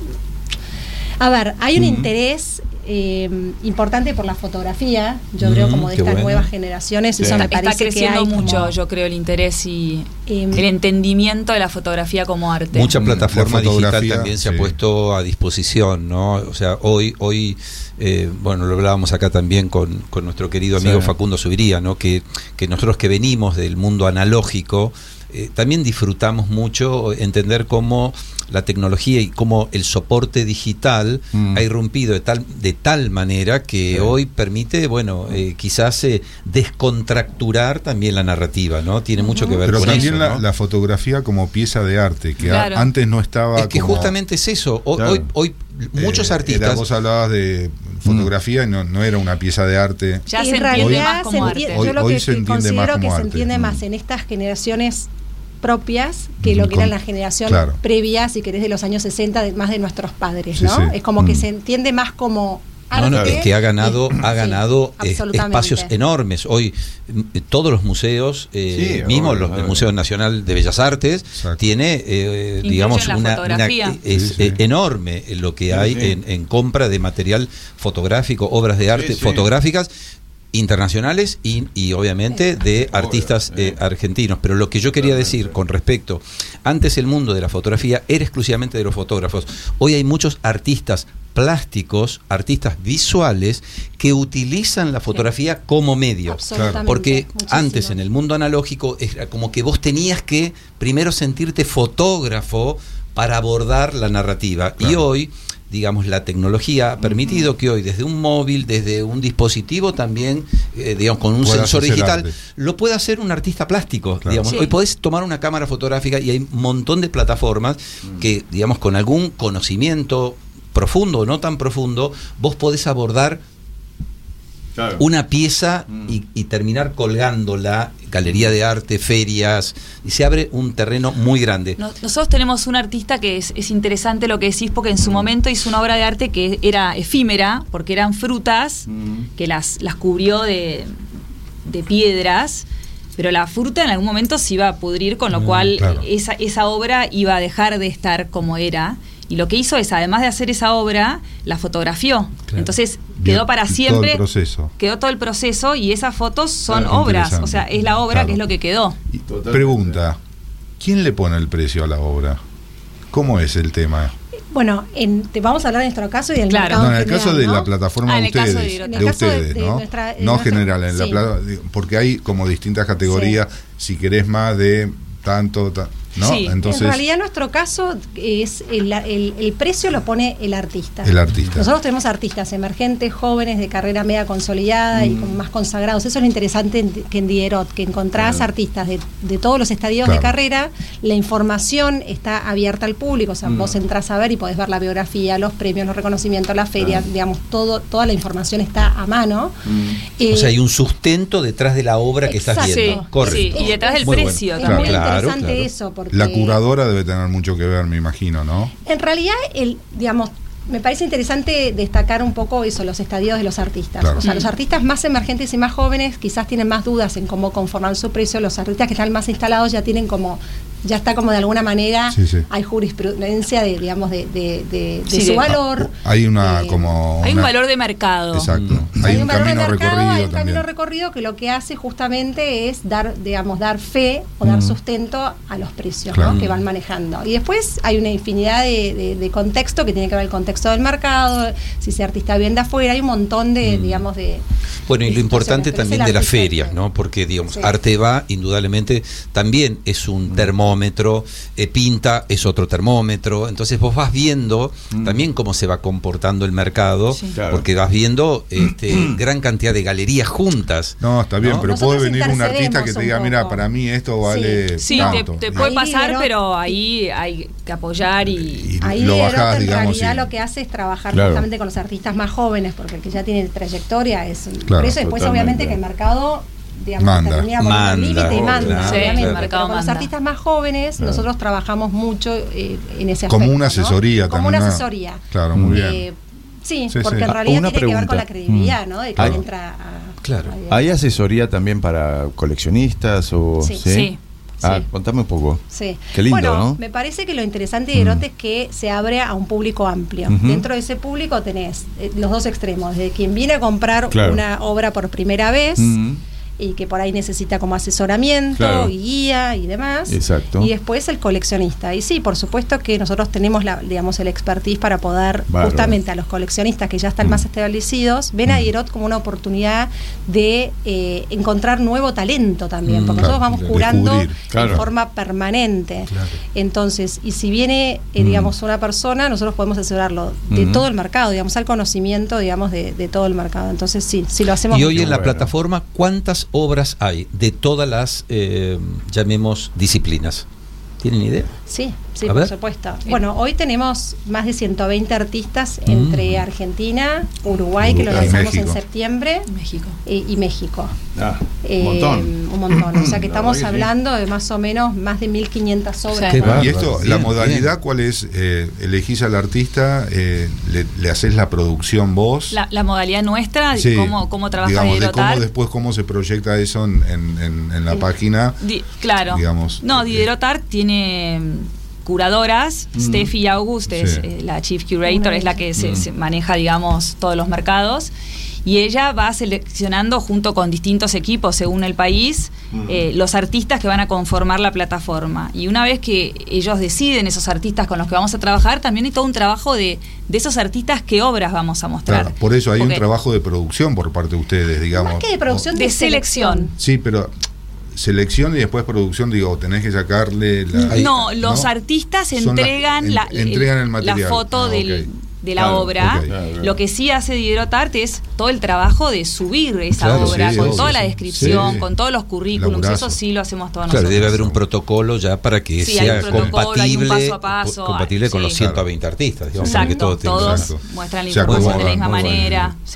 A ver, hay un Mm. interés eh, importante por la fotografía, yo Mm, creo, como de qué estas bueno. nuevas generaciones, Sí. eso me Está, está parece que creciendo hay mucho, como, yo creo, el interés y em, el entendimiento de la fotografía como arte. Mucha Mm, plataforma la digital fotografía, también se ha sí. puesto a disposición, ¿no? O sea, hoy, hoy eh, bueno, lo hablábamos acá también con, con nuestro querido amigo Sí. Facundo Subiría, ¿no? Que, que nosotros que venimos del mundo analógico, eh, también disfrutamos mucho entender cómo la tecnología y cómo el soporte digital Mm. ha irrumpido de tal, de tal manera que Sí. hoy permite, bueno, eh, quizás eh, descontracturar también la narrativa, ¿no? Tiene mucho que ver Pero con también eso, la, ¿no? la fotografía como pieza de arte, que a- Claro. antes no estaba Es que como, justamente es eso. Hoy, Claro. hoy, hoy muchos eh, artistas. era- vos hablabas de fotografía y no, no era una pieza de arte. Ya en se entiende realidad más como se arte. enti- Hoy- yo lo hoy que, se que entiende más considero como que se arte. entiende Mm. más en estas generaciones propias que lo que Con- era la generación claro. previa, si querés, de los años sesenta, de, más de nuestros padres, Sí, ¿no? sí. Es como que Mm. se entiende más como No, no, arte. es que ha ganado, y- ha sí, ganado eh, absolutamente. espacios enormes. Hoy mm, todos los museos, eh, Sí, mismo obvio, los, el obvio. Museo Nacional de Bellas Artes, Exacto. tiene, eh, Incluyen digamos, la una, una- fotografía. es Sí, sí. eh, enorme lo que Sí, hay sí. En, en compra de material fotográfico, obras de arte sí. fotográficas internacionales y, y obviamente de Obvio, artistas eh, eh. argentinos. Pero lo que yo quería Totalmente. decir con respecto, antes el mundo de la fotografía era exclusivamente de los fotógrafos. Hoy hay muchos artistas plásticos, artistas visuales que utilizan la fotografía como medio. Absolutamente, Porque muchísimo. antes en el mundo analógico era como que vos tenías que primero sentirte fotógrafo para abordar la narrativa. Y Claro. hoy, digamos, la tecnología ha permitido que hoy desde un móvil, desde un dispositivo también, eh, digamos, con un Puedas sensor hacer digital, arte. lo puede hacer un artista plástico. Claro. Digamos. Sí. Hoy podés tomar una cámara fotográfica y hay un montón de plataformas que, digamos, con algún conocimiento profundo o no tan profundo, vos podés abordar Claro. una pieza y, y terminar colgándola, galería de arte, ferias, y se abre un terreno muy grande. No- Nosotros tenemos un artista que es, es interesante lo que decís, porque en su momento hizo una obra de arte que era efímera, porque eran frutas, que las, las cubrió de, de piedras, pero la fruta en algún momento se iba a pudrir, con lo cual claro. esa, esa obra iba a dejar de estar como era. Y lo que hizo es, además de hacer esa obra, la fotografió. Claro. Entonces Bien, quedó para todo el siempre. proceso. Quedó todo el proceso y esas fotos son Claro, obras. interesante. O sea, es la obra Claro. que es lo que quedó. Y totalmente. Pregunta, ¿quién le pone el precio a la obra? ¿Cómo es el tema? Bueno, en, te vamos a hablar de nuestro caso y del Claro. mercado No, en el general, caso de ¿no? la plataforma Ah, en de el caso de ustedes, Dirota. de, En el caso de- ustedes, de ¿no? nuestra- de no nuestra- general, en la sí. plata, porque hay como distintas categorías, si querés más de tanto, ta- ¿no? Sí. Entonces, en realidad nuestro caso es el, el- el precio lo pone el artista. el artista. Nosotros tenemos artistas emergentes, jóvenes, de carrera media consolidada y como más consagrados. Eso es lo interesante en- que en Diderot, que encontrás Claro. artistas de, de todos los estadios Claro. de carrera. La información está abierta al público, o sea, Mm. vos entrás a ver y podés ver la biografía, los premios, los reconocimientos, la feria, Claro. digamos, todo, toda la información está a mano. Eh, O sea, hay un sustento detrás de la obra que estás Exacto. viendo. Sí, Correcto. sí, y detrás del Muy bueno. precio es Claro. muy Claro, interesante claro. eso, porque La curadora debe tener mucho que ver, me imagino, ¿no? en realidad, el, digamos, me parece interesante destacar un poco eso, los estadios de los artistas. Claro. O sea, Mm. los artistas más emergentes y más jóvenes quizás tienen más dudas en cómo conformar su precio. Los artistas que están más instalados ya tienen como, ya está como de alguna manera, Sí, sí. hay jurisprudencia de, digamos, de, de, de- de Sí, su de- valor. Hay una Eh, como... Hay un una- valor de mercado. Exacto. Mm. Hay un valor de camino mercado, recorrido hay un también. camino recorrido que lo que hace justamente es dar, digamos, dar fe o dar Mm. sustento a los precios, Claro. ¿no? que van manejando. Y después hay una infinidad de, de- de contexto que tiene que ver el contexto del mercado, si ese artista viene de afuera, hay un montón de, Mm. digamos, de... Bueno, y de lo importante situaciones, pero es también el de las artista ferias, que- ¿no? Porque, digamos, Sí. Arteba, indudablemente, también es un termómetro, eh, Pinta es otro termómetro, entonces vos vas viendo Mm. también cómo se va comportando el mercado, Sí. Claro. porque vas viendo este, gran cantidad de galerías juntas. No, está bien, ¿no? pero Nosotros puede venir un artista que intercedemos te diga, un mira, poco. para mí esto vale Sí, tanto. te, te Y- puede Ahí pasar, Diderot- pero ahí hay que apoyar y... y Ahí lo Diderot, bajás, en digamos, realidad y- lo que hace es trabajar Claro. justamente con los artistas más jóvenes, porque el que ya tiene trayectoria es... Claro, por eso después totalmente. obviamente que el mercado... Digamos, Manda. termina poniendo el Manda, límite y obvio, manda, claro, obviamente. claro. Pero Mercado con los manda. artistas más jóvenes, Claro. nosotros trabajamos mucho eh, en ese aspecto. Como una ¿no? asesoría Como también. una una- asesoría. Claro, muy Eh, bien. sí, Sí, porque sí. en Ah, realidad una tiene que ver pregunta. con la credibilidad, Mm. ¿no? De que Hay- entra a... Claro. a- ¿Hay asesoría también para coleccionistas o...? Sí. Sí. Ah, Sí. contame un poco. Sí. Qué lindo, bueno, ¿no? me parece que lo interesante de Diderot Mm. es que se abre a un público amplio. Ujú. Dentro de ese público tenés eh, los dos extremos, de quien viene a comprar Claro. una obra por primera vez Mm. y que por ahí necesita como asesoramiento Claro. y guía y demás. Exacto. Y después el coleccionista. Y sí, por supuesto que nosotros tenemos la, digamos, el expertise para poder Bárbaro. justamente a los coleccionistas que ya están Mm. más establecidos, ven a Diderot como una oportunidad de eh, encontrar nuevo talento también, Mm, porque claro, nosotros vamos de curando descubrir. Claro. en forma permanente. Claro. Entonces, y si viene, eh, Mm. digamos, una persona, nosotros podemos asesorarlo de Mm. todo el mercado, digamos, al conocimiento, digamos, de, de todo el mercado. Entonces, sí, si lo hacemos... Y hoy en la Bueno. plataforma, ¿cuántas obras hay de todas las, eh, llamemos, disciplinas? ¿Tienen idea? Sí, sí, A por ver. supuesto. Bueno, hoy tenemos más de ciento veinte artistas entre Mm. Argentina, Uruguay, que lo Uruguay, lanzamos México. en septiembre, México. y, y México. Ah, Eh, un montón. Un montón. O sea que La estamos verdad que sí. hablando de más o menos más de mil quinientas obras. Sí. Qué bárbaro. Y esto, Bien, la bien. modalidad, ¿cuál es? Eh, elegís al artista, eh, le, le haces la producción vos. La, la modalidad nuestra, Sí, cómo, cómo trabaja digamos, de Diderot cómo Art. después cómo se proyecta eso en, en- en- en la página. Di- claro. digamos, no, eh, Diderot Art tiene mm, curadoras. Mm. Steffi August es Sí. eh, la Chief Curator, Una de es la que se, Mm. se maneja, digamos, todos los mercados. Y ella va seleccionando junto con distintos equipos según el país Mm. eh, los artistas que van a conformar la plataforma. Y una vez que ellos deciden esos artistas con los que vamos a trabajar, también hay todo un trabajo de, de esos artistas qué obras vamos a mostrar. Claro, por eso hay Porque- un trabajo de producción por parte de ustedes, digamos. Más que de producción, De selección. Sí, pero selección y después producción, digo, tenés que sacarle la... Ahí- No, los ¿no? artistas Son las- entregan, en- la, entregan el la material. foto Ah, del, ok. de la Claro, obra. ok. Claro, claro. Lo que sí hace Diderot Art es todo el trabajo de subir esa Claro, obra, sí, con obvio, toda la sí. descripción, Sí. con todos los currículums. Laburazo. Eso sí lo hacemos todos Claro, nosotros. debe haber un protocolo ya para que Sí, hay sea un protocolo, hay un compatible, paso a paso, compatible con sí. los ciento veinte artistas. Digamos, Exacto, porque todo tiene- todos Exacto. muestran la Se información de la acomodan, misma muy bueno. manera. Sí.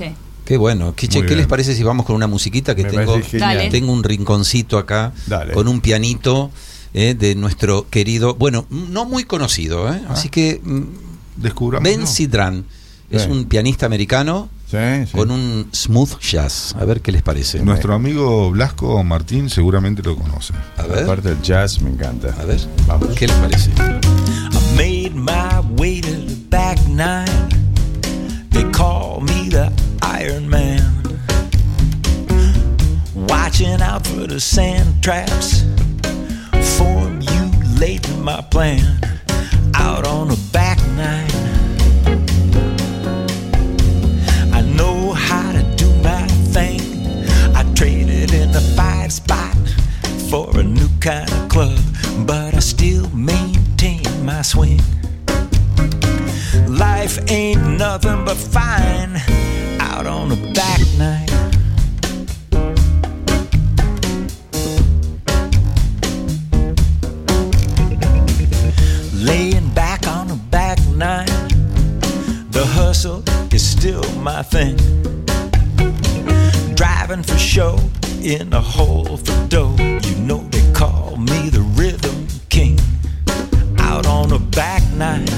Qué bueno. ¿Qué, che, Muy ¿qué bien. les parece si vamos con una musiquita que Me tengo? parece genial. Dale. Tengo un rinconcito acá Dale. con un pianito eh, de nuestro querido, bueno, no muy conocido, ¿eh? Ah. Así que mm, Descubramos. Ben Sidran es Sí. un pianista americano Sí, sí. con un smooth jazz. A ver qué les parece. Nuestro amigo Blasco Martín seguramente lo conoce. A ver, Aparte del jazz, me encanta. a ver, Vamos. ¿qué les parece? I made my way to the back nine. They call me the Iron Man. Watching out for the sand traps. Formulating my plan. Out on the back nine. I know how to do my thing. I traded in the five spot for a new kind of club, but I still maintain my swing. Life ain't nothing but fine out on the back nine. Laying back on the back nine, the hustle is still my thing. Driving for show in a hole for dough, you know they call me the Rhythm King. Out on the back nine,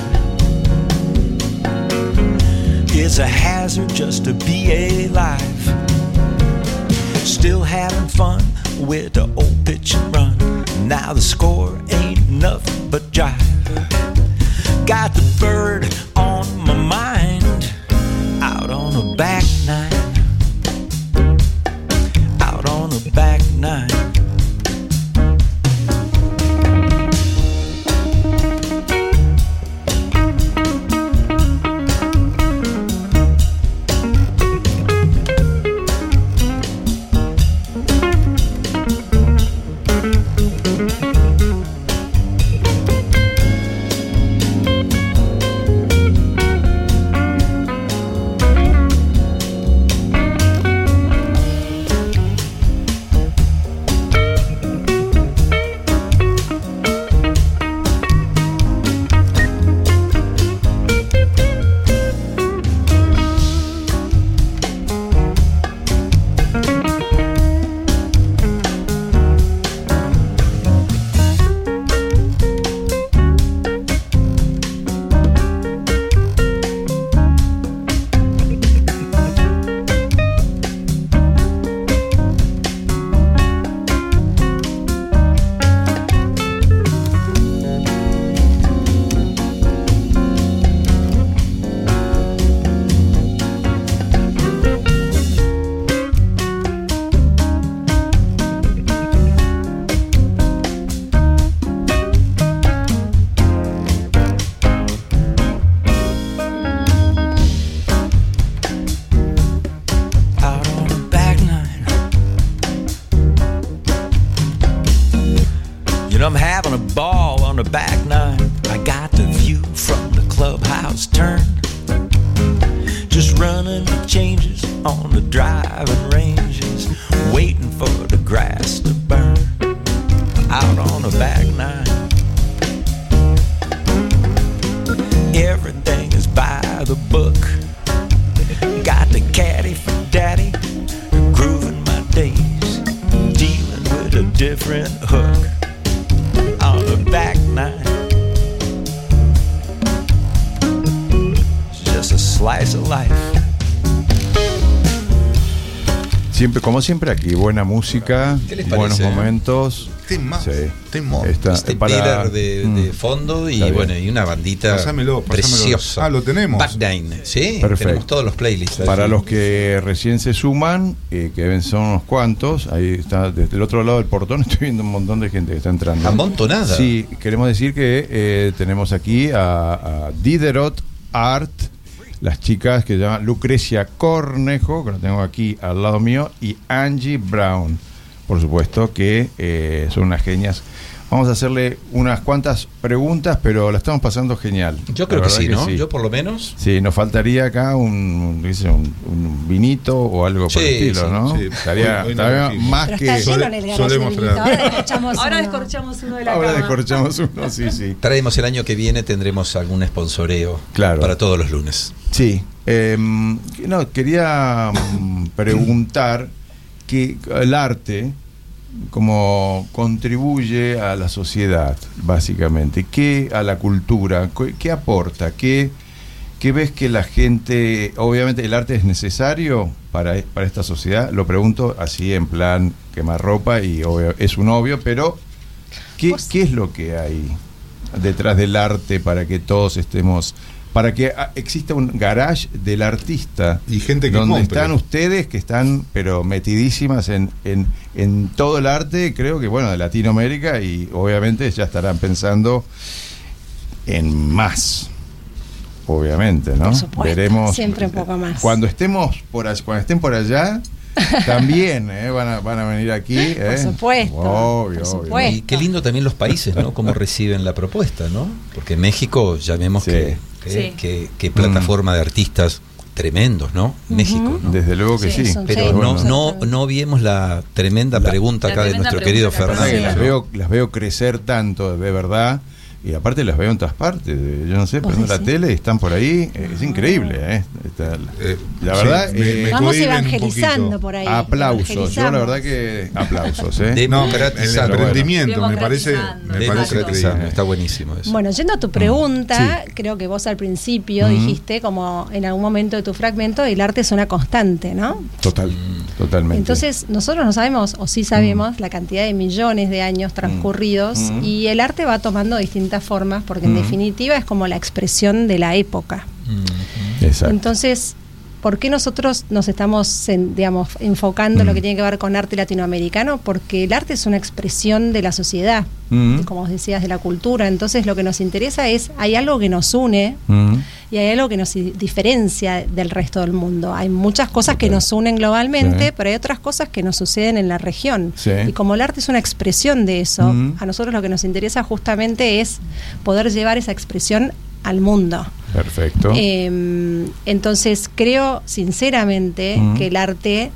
it's a hazard just to be alive. Still having fun with the old pitch and run. Now the score ain't nothing but jive. Got the bird on my mind. Out on the back nine. Out on the back nine. I'm having a ball on the back nine. I got the view from the clubhouse turn. Just running the changes on the driving ranges, waiting for the grass to burn. Out on the back nine, everything is by the book. Got the caddy for daddy, grooving my days, dealing with a different hook. On the back nine, it's just a slice of life. Siempre, como siempre aquí, buena música, ¿Qué les buenos parece? momentos. Tema, Sí. tema. Está- Este para- Miller de, Mm. de fondo y Está bien. bueno, y una bandita Pásamelo, pásamelo. preciosa. Ah, lo tenemos. Back Nine, sí, Perfecto. tenemos todos los playlists. Para Sí. los que recién se suman, eh, que ven son unos cuantos, ahí está, desde el otro lado del portón estoy viendo un montón de gente que está entrando. Amontonada. Sí, queremos decir que eh, tenemos aquí a, a Diderot Art, las chicas que se llaman Lucrecia Cornejo, que lo tengo aquí al lado mío, y Angie Brown, por supuesto, que eh, son unas genias. Vamos a hacerle unas cuantas preguntas, pero la estamos pasando genial. Yo creo La que sí, verdad ¿no? Yo por lo menos. Sí, nos faltaría acá un, ¿qué sé? un, un vinito o algo por Sí, el estilo, sí, ¿no? sí. Estaría, Hoy- hoy no estaría elegimos. más Pero que... está lleno sole- en el garaje solemos de Vinito. traer. Ahora descorchamos Ahora uno. descorchamos uno de la Ahora cama. descorchamos uno, sí, sí. Traemos el año que viene, tendremos algún sponsoreo Claro. para todos los lunes. Sí, Eh, no, quería mm, preguntar que el arte, como contribuye a la sociedad, básicamente, ¿qué a la cultura? ¿Qué, qué aporta? ¿Qué, ¿Qué ves que la gente, obviamente el arte es necesario para, para esta sociedad? Lo pregunto así en plan quemarropa y obvio, es un obvio, pero ¿qué, ¿qué es lo que hay detrás del arte para que todos estemos, para que exista un garage del artista y gente que donde compre. Están ustedes que están pero metidísimas en, en, en todo el arte, creo que bueno, de Latinoamérica, y obviamente ya estarán pensando en más. Obviamente, ¿no? Por supuesto, veremos siempre un poco más. Cuando estemos por allá, cuando estén por allá, también ¿eh? van, a, van a venir aquí. ¿eh? Por supuesto. Obvio, por obvio. supuesto. Y qué lindo también los países, ¿no? Cómo reciben la propuesta, ¿no? Porque México, ya vemos Sí. que, que, Sí. que, que plataforma de artistas tremendos, ¿no? México, ¿no? Desde luego que Sí, sí. son Pero Sí, no, bueno. no, no vimos la tremenda La- pregunta la acá de tremenda nuestro pregunta querido que acaba Pasa que Fernando. las Sí. veo, las veo crecer tanto, de verdad. Y aparte las veo en todas partes. Yo no sé, ¿Vos prendo la decís? tele y están por ahí. Es increíble, ¿eh? Está- Eh, la sí, verdad, me- eh, me Vamos cohiben un evangelizando poquito. por ahí. aplausos. Yo la evangelizamos. verdad que aplausos, ¿eh? De- No, el Democratizando. emprendimiento me parece, Democratizando. me parece Democratizando, increíble. está buenísimo eso. Bueno, yendo a tu pregunta, Sí. creo que vos al principio Mm. dijiste, como en algún momento de tu fragmento, el arte es una constante, ¿no? Total, totalmente. Entonces, nosotros no sabemos, o sí sabemos, Mm. la cantidad de millones de años transcurridos, Mm. y el arte va tomando distintas formas, porque en Mm. definitiva es como la expresión de la época. Mm. Exacto. Entonces, ¿por qué nosotros nos estamos, en- digamos, enfocando en lo Mm. que tiene que ver con arte latinoamericano? Porque el arte es una expresión de la sociedad, Mm. como vos decías, de la cultura. Entonces, lo que nos interesa es, hay algo que nos une Mm. y hay algo que nos i- diferencia del resto del mundo. Hay muchas cosas que Total. nos unen globalmente, Sí. pero hay otras cosas que nos suceden en la región. Sí. Y como el arte es una expresión de eso, Mm. a nosotros lo que nos interesa justamente es poder llevar esa expresión al mundo. Perfecto. Eh, entonces creo sinceramente Mm. que el arte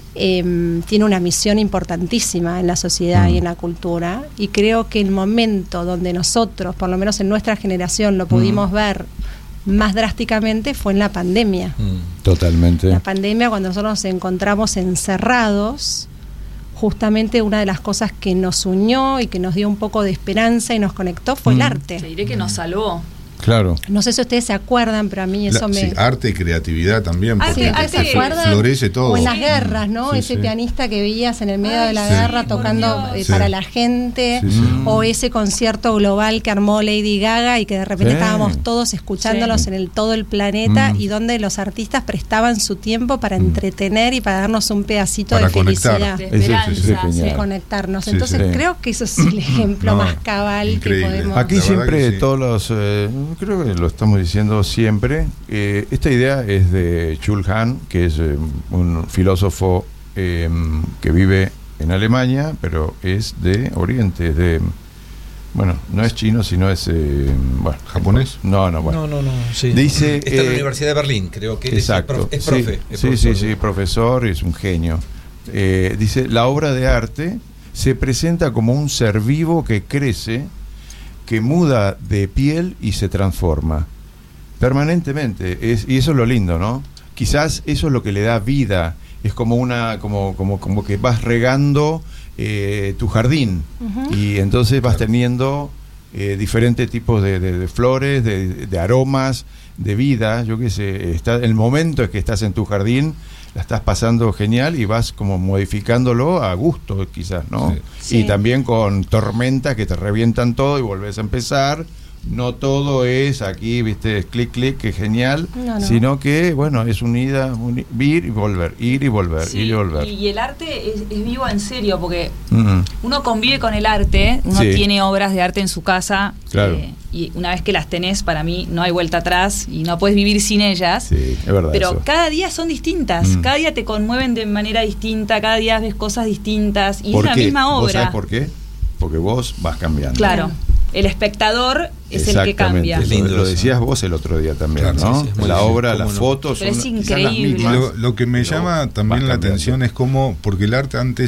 eh, tiene una misión importantísima en la sociedad Mm. y en la cultura, y creo que el momento donde nosotros, por lo menos en nuestra generación, lo pudimos ver más drásticamente fue en la pandemia. Mm. Totalmente. La pandemia, cuando nosotros nos encontramos encerrados, justamente una de las cosas que nos unió y que nos dio un poco de esperanza y nos conectó fue Mm. el arte. Te diré que nos salvó. Claro. No sé si ustedes se acuerdan, pero a mí eso La- me... sí, arte y creatividad también, Arte- porque arte- fl- ¿se acuerdan? florece todo. O en las guerras, ¿no? Sí, ese sí. pianista que veías en el medio Ay, de la sí, guerra por tocando Dios. eh, Sí. para la gente, Sí, sí. o ese concierto global que armó Lady Gaga y que de repente Sí. estábamos todos escuchándolos Sí. en el todo el planeta, Mm. y donde los artistas prestaban su tiempo para entretener y para darnos un pedacito Para de conectar. felicidad. De Eso es- esperanza. eso es sí. genial. Conectarnos. Sí, Entonces sí. creo que eso es el ejemplo No, más cabal increíble. que podemos... Aquí La verdad siempre que sí. todos los, eh, creo que lo estamos diciendo siempre, eh, esta idea es de Jules Han, que es eh, un filósofo eh, que vive en Alemania, pero es de Oriente, es de, bueno, no es chino, sino es, eh, bueno, ¿Japonés? No, no, bueno. No, no, no. Sí. Dice, Está en la eh, Universidad de Berlín, creo que él Exacto. es, profe, es Sí, profe. es sí, profesor. sí, sí, profesor, es un genio. Eh, dice, la obra de arte se presenta como un ser vivo que crece, que muda de piel y se transforma permanentemente. Es, y eso es lo lindo, ¿no? Quizás eso es lo que le da vida. Es como una, como, como, como que vas regando eh, tu jardín. Ujú. Y entonces vas teniendo eh, diferentes tipos de, de- de flores, de, de aromas, de vida. Yo qué sé, está, el momento es que estás en tu jardín, la estás pasando genial y vas como modificándolo a gusto, quizás, ¿no? Sí. Sí. Y también con tormentas que te revientan todo y volvés a empezar. No todo es aquí, viste, clic, clic, que genial, No, no. sino que, bueno, es unida, uni- ir y volver, ir y volver, Sí, ir y volver. y, y el arte es, es vivo en serio, porque Mm. uno convive con el arte, uno Sí. tiene obras de arte en su casa, Claro. eh, y una vez que las tenés, para mí no hay vuelta atrás y no puedes vivir sin ellas. Sí, es verdad. Pero eso. cada día son distintas, Mm. cada día te conmueven de manera distinta, cada día ves cosas distintas y es ¿Por la qué? misma ¿Vos obra. sabés por qué? Porque vos vas cambiando. Claro, el espectador es el que cambia. Eso, Lindo lo eso. decías vos el otro día también, Claro, ¿no? sí, sí, muy la bien, obra, cómo las no. fotos Pero son es quizás las increíble. mismas. Lo, lo que me pero llama también vas la cambiando. atención es cómo, porque el arte antes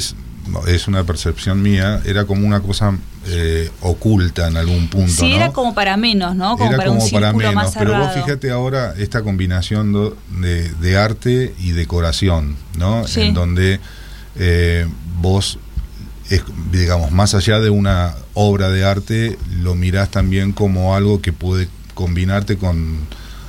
es una percepción mía, era como una cosa eh, oculta en algún punto. Sí, ¿no? era como para menos, ¿no? Como era para como un para círculo menos, más pero cerrado. vos fíjate ahora esta combinación do, de, de arte y decoración, ¿no? Sí. En donde eh, vos, es, digamos, más allá de una obra de arte, lo mirás también como algo que puede combinarte con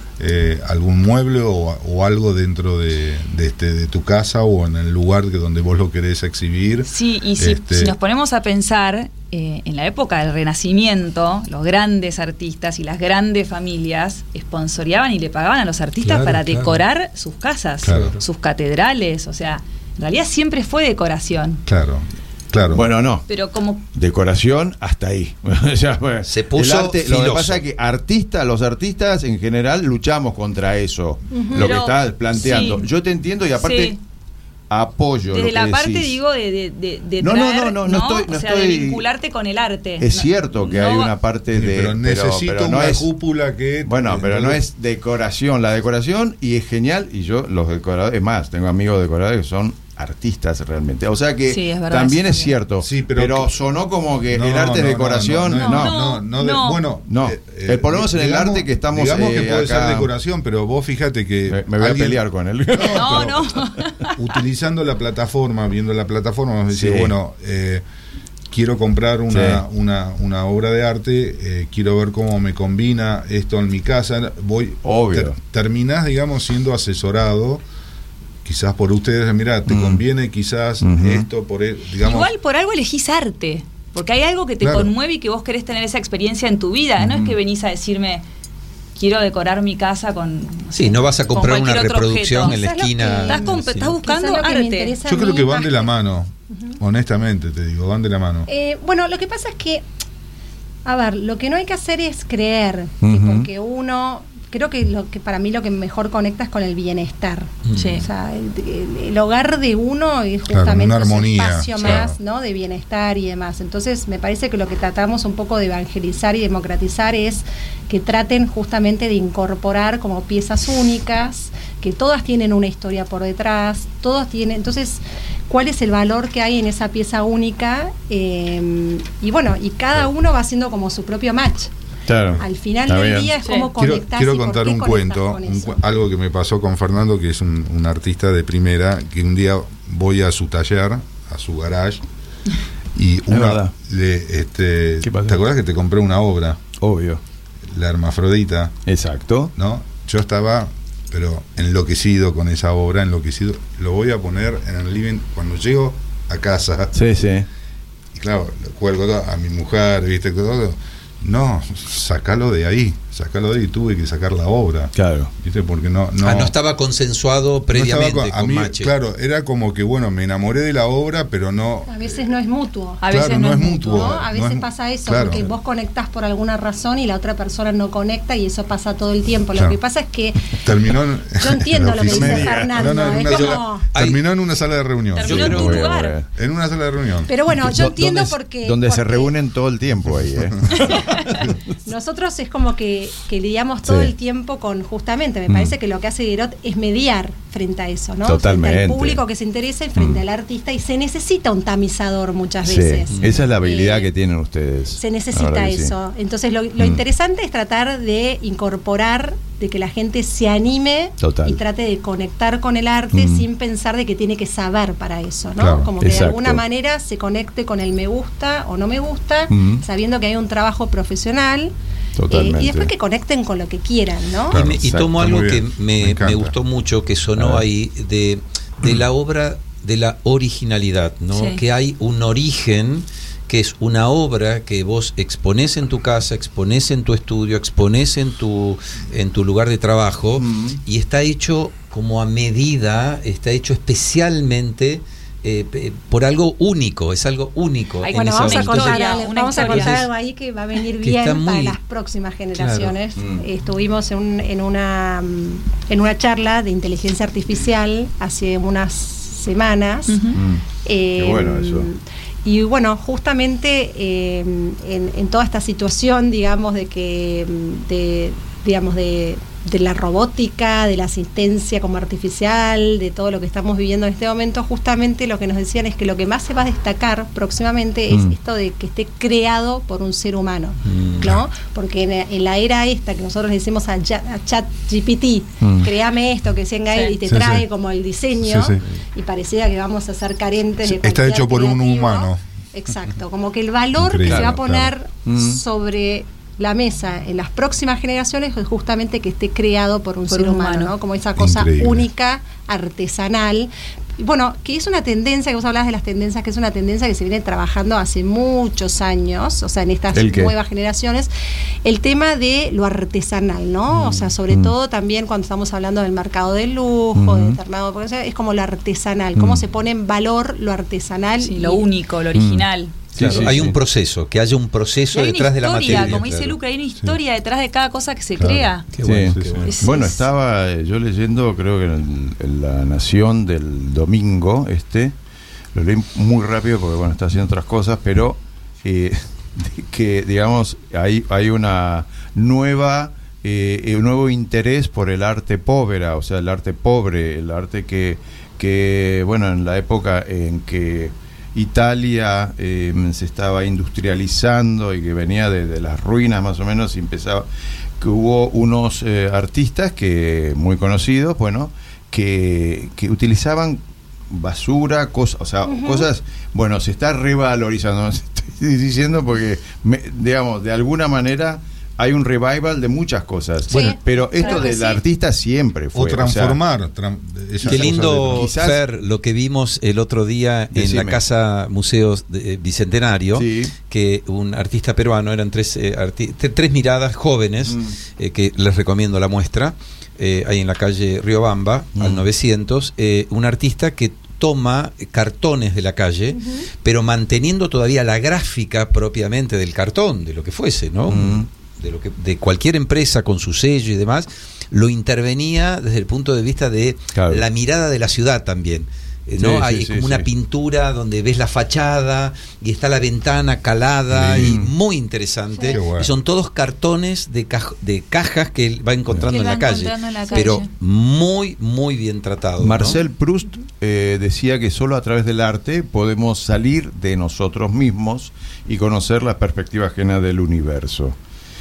eh, algún mueble o, o algo dentro de, de, este, de tu casa o en el lugar que donde vos lo querés exhibir. Sí, y si, Este, si nos ponemos a pensar, eh, en la época del Renacimiento, los grandes artistas y las grandes familias sponsoreaban y le pagaban a los artistas Claro, para claro. decorar sus casas, Claro. sus catedrales, o sea, en realidad siempre fue decoración. Claro, claro. Bueno, no. Pero como Decoración hasta ahí. Ya, bueno, Se puso el arte, lo que filoso. pasa es que artistas, los artistas en general luchamos contra eso, Ujú. lo que Pero, estás planteando. sí. Yo te entiendo y aparte Sí. apoyo desde lo la que parte, decís. digo, de, de, de, de No, no, traer, no, no, no estoy- no o sea, de estoy- vincularte con el arte. Es No- cierto que no hay va- una parte Sí, de pero necesito pero no una es cúpula que bueno, pero no es decoración, la decoración y es genial y yo los decoradores, es más, tengo amigos decoradores que son artistas realmente. O sea que Sí, es verdad, también eso es también. cierto, Sí, pero, pero- sonó como que No, el arte es no, decoración, no, no. no, no, no, de- No. bueno, No. eh, eh, El problema es en el digamos- arte que estamos, digamos que eh, puede acá- ser decoración, pero vos fíjate que Me, me voy alguien- a pelear con él. No, no. utilizando la plataforma, viendo la plataforma, vos decís, Sí. bueno, eh, quiero comprar una, Sí. una, una obra de arte, eh, quiero ver cómo me combina esto en mi casa, voy, Obvio. ter- terminás, digamos, siendo asesorado, quizás por ustedes, mira, te Mm. conviene quizás Ujú. esto, por e- digamos, Igual por algo elegís arte, porque hay algo que te Claro. conmueve y que vos querés tener esa experiencia en tu vida. No es que venís a decirme, quiero decorar mi casa con... Sí, no vas a con comprar una cualquier otro reproducción objeto. en la Quizás lo esquina. que- Estás, comp- Sí. estás buscando Quizás lo que me arte. interesa yo a creo mí que más van de la mano, honestamente te digo, van de la mano. Eh, bueno, lo que pasa es que, a ver, lo que no hay que hacer es creer, Ujú. porque uno, creo que lo que para mí lo que mejor conecta es con el bienestar. Sí. O sea, el, el- el hogar de uno es Claro, justamente una ese armonía, espacio claro. más, ¿no? De bienestar y demás. Entonces, me parece que lo que tratamos un poco de evangelizar y democratizar es que traten justamente de incorporar como piezas únicas, que todas tienen una historia por detrás, todas tienen, entonces, ¿cuál es el valor que hay en esa pieza única? Eh, y bueno, y cada uno va haciendo como su propio match. Claro. Al final Está del bien. día es Sí. como Quiero, conectás quiero y por contar qué un conectás cuento, con un eso. cu- algo que me pasó con Fernando, que es un, un artista de primera, que un día voy a su taller, a su garage, y una, verdad. le, este, ¿Qué pasó? ¿te acuerdas que te compré una obra, Obvio. La Hermafrodita, Exacto. ¿no? Yo estaba, pero enloquecido con esa obra, enloquecido. Lo voy a poner en el living cuando llego a casa. Sí, sí. Y claro, lo cuelgo todo a mi mujer, ¿viste? Todo. No, sacalo de ahí, sacalo de ahí, tuve que sacar la obra, Claro. ¿viste? Porque no, no, Ah, no estaba consensuado no estaba previamente con- con, a mí, Mache. claro, era como que, bueno, me enamoré de la obra, pero no... A veces no es mutuo. A Claro, veces no no, es es mutuo. mutuo. ¿no? A no veces es- pasa eso, claro. porque vos conectás por alguna razón y la otra persona no conecta y eso pasa todo el tiempo. Lo Claro. que pasa es que Terminó en, yo entiendo en lo que oficina. dice Fernando, No, no, en es una como- sola- Hay- terminó en una sala de reunión. Terminó en creo- tu Bueno, lugar. bueno. En una sala de reunión. Pero bueno, yo Do- entiendo donde, porque... donde se porque reúnen todo el tiempo ahí, ¿eh? nosotros es como que, que lidiamos todo Sí. el tiempo con, justamente, me Mm. parece que lo que hace Guirot es mediar frente a eso, ¿no? Totalmente. Frente al público que se interesa y frente Mm. al artista, y se necesita un tamizador muchas Sí. veces. Esa es la habilidad Eh, que tienen ustedes. Se La necesita verdad que sí. eso. Entonces, lo, lo Mm. interesante es tratar de incorporar, de que la gente se anime Total. y trate de conectar con el arte Mm. sin pensar de que tiene que saber para eso, ¿no? Claro, Como que exacto. de alguna manera se conecte con el me gusta o no me gusta, Mm. sabiendo que hay un trabajo profesional. Totalmente. Eh, y después que conecten con lo que quieran, ¿no? Claro. Y, me- y Exacto, tomo muy algo que bien, me, me me encanta. gustó mucho, que A sonó ver. ahí, de, de la obra, de la originalidad, ¿no? Sí. Que hay un origen, que es una obra que vos exponés en tu casa, exponés en tu estudio, exponés en tu, en tu lugar de trabajo, y está hecho como a medida, está hecho especialmente eh, pe- por algo único, es algo único. Hay en Bueno, esa vamos a historia. contar, historia, algo- una vamos a historia. contar algo ahí que va a venir Que bien está para muy- las próximas generaciones. Claro. Mm. Estuvimos en, un- en una mm, en una charla de inteligencia artificial hace unas semanas. Ujú. Mm. Eh, Qué bueno eso. Y bueno, justamente eh, en, en toda esta situación, digamos, de que, mm, de, digamos, de, de la robótica, de la asistencia como artificial, de todo lo que estamos viviendo en este momento, justamente lo que nos decían es que lo que más se va a destacar próximamente es Mm. esto de que esté creado por un ser humano, Mm. ¿no? Porque en, en la era esta que nosotros le decimos a, ya- a ChatGPT, Mm. créame esto, que decían Gael, Sí. y te Sí, trae sí. como el diseño, Sí, sí. y parecía que vamos a ser carentes de Está contenido hecho por un creativo. humano. Exacto, como que el valor que Increíble, se va a claro, poner claro. Mm. sobre la mesa en las próximas generaciones es justamente que esté creado por un Por ser un humano, humano. ¿no? Como esa cosa Increíble. única, artesanal. Y bueno, que es una tendencia, que vos hablabas de las tendencias, que es una tendencia que se viene trabajando hace muchos años, o sea, en estas ¿El qué? nuevas generaciones, el tema de lo artesanal, ¿no? O sea, sobre Mm. todo también cuando estamos hablando del mercado del lujo, Mm. de determinado, porque, o sea, es como lo artesanal, cómo Mm. se pone en valor lo artesanal. Sí, y- lo único, lo original. Sí, Claro, sí, hay sí. un proceso, que haya un proceso Y hay detrás una de la historia, materia. como dice claro. Luca, hay una historia detrás de cada cosa que se Claro. crea. Qué Sí. bueno, Sí, qué sí. bueno. Es- Bueno, es- estaba eh, yo leyendo, creo que en, en La Nación del domingo, este, lo leí muy rápido porque, bueno, está haciendo otras cosas, pero eh, de que, digamos, hay, hay una nueva, eh, un nuevo interés por el arte povera, o sea, el arte pobre, el arte que, que bueno, en la época en que Italia eh, se estaba industrializando y que venía de, de las ruinas más o menos y empezaba, que hubo unos eh, artistas que muy conocidos, bueno, que, que utilizaban basura, cosas, o sea, cosas, bueno, se está revalorizando, no estoy diciendo porque, me- digamos, de alguna manera hay un revival de muchas cosas. Sí, Bueno, pero esto claro que del sí. artista siempre fue. O o sea, transformar. tran- esas Qué cosas lindo, de- Quizás- Fer, lo que vimos el otro día en Decime. la Casa Museos de, eh, Bicentenario, Sí. que un artista peruano, eran tres, eh, arti- tre- tres miradas jóvenes, Mm. eh, que les recomiendo la muestra, eh, ahí en la calle Riobamba, Mm. al novecientos, eh, un artista que toma cartones de la calle, pero manteniendo todavía la gráfica propiamente del cartón, de lo que fuese, ¿no? Mm. De lo que de cualquier empresa con su sello y demás, lo intervenía desde el punto de vista de Claro. la mirada de la ciudad también. Eh, ¿no? Sí, sí, Hay sí, como una sí. pintura donde ves la fachada y está la ventana calada Sí. y muy interesante. Qué bueno. Y son todos cartones de, caj- de cajas que él va encontrando, Que en, va la calle, encontrando en la pero calle. muy, muy bien tratado. ¿no? Marcel Proust eh, decía que solo a través del arte podemos salir de nosotros mismos y conocer la perspectiva ajena del universo.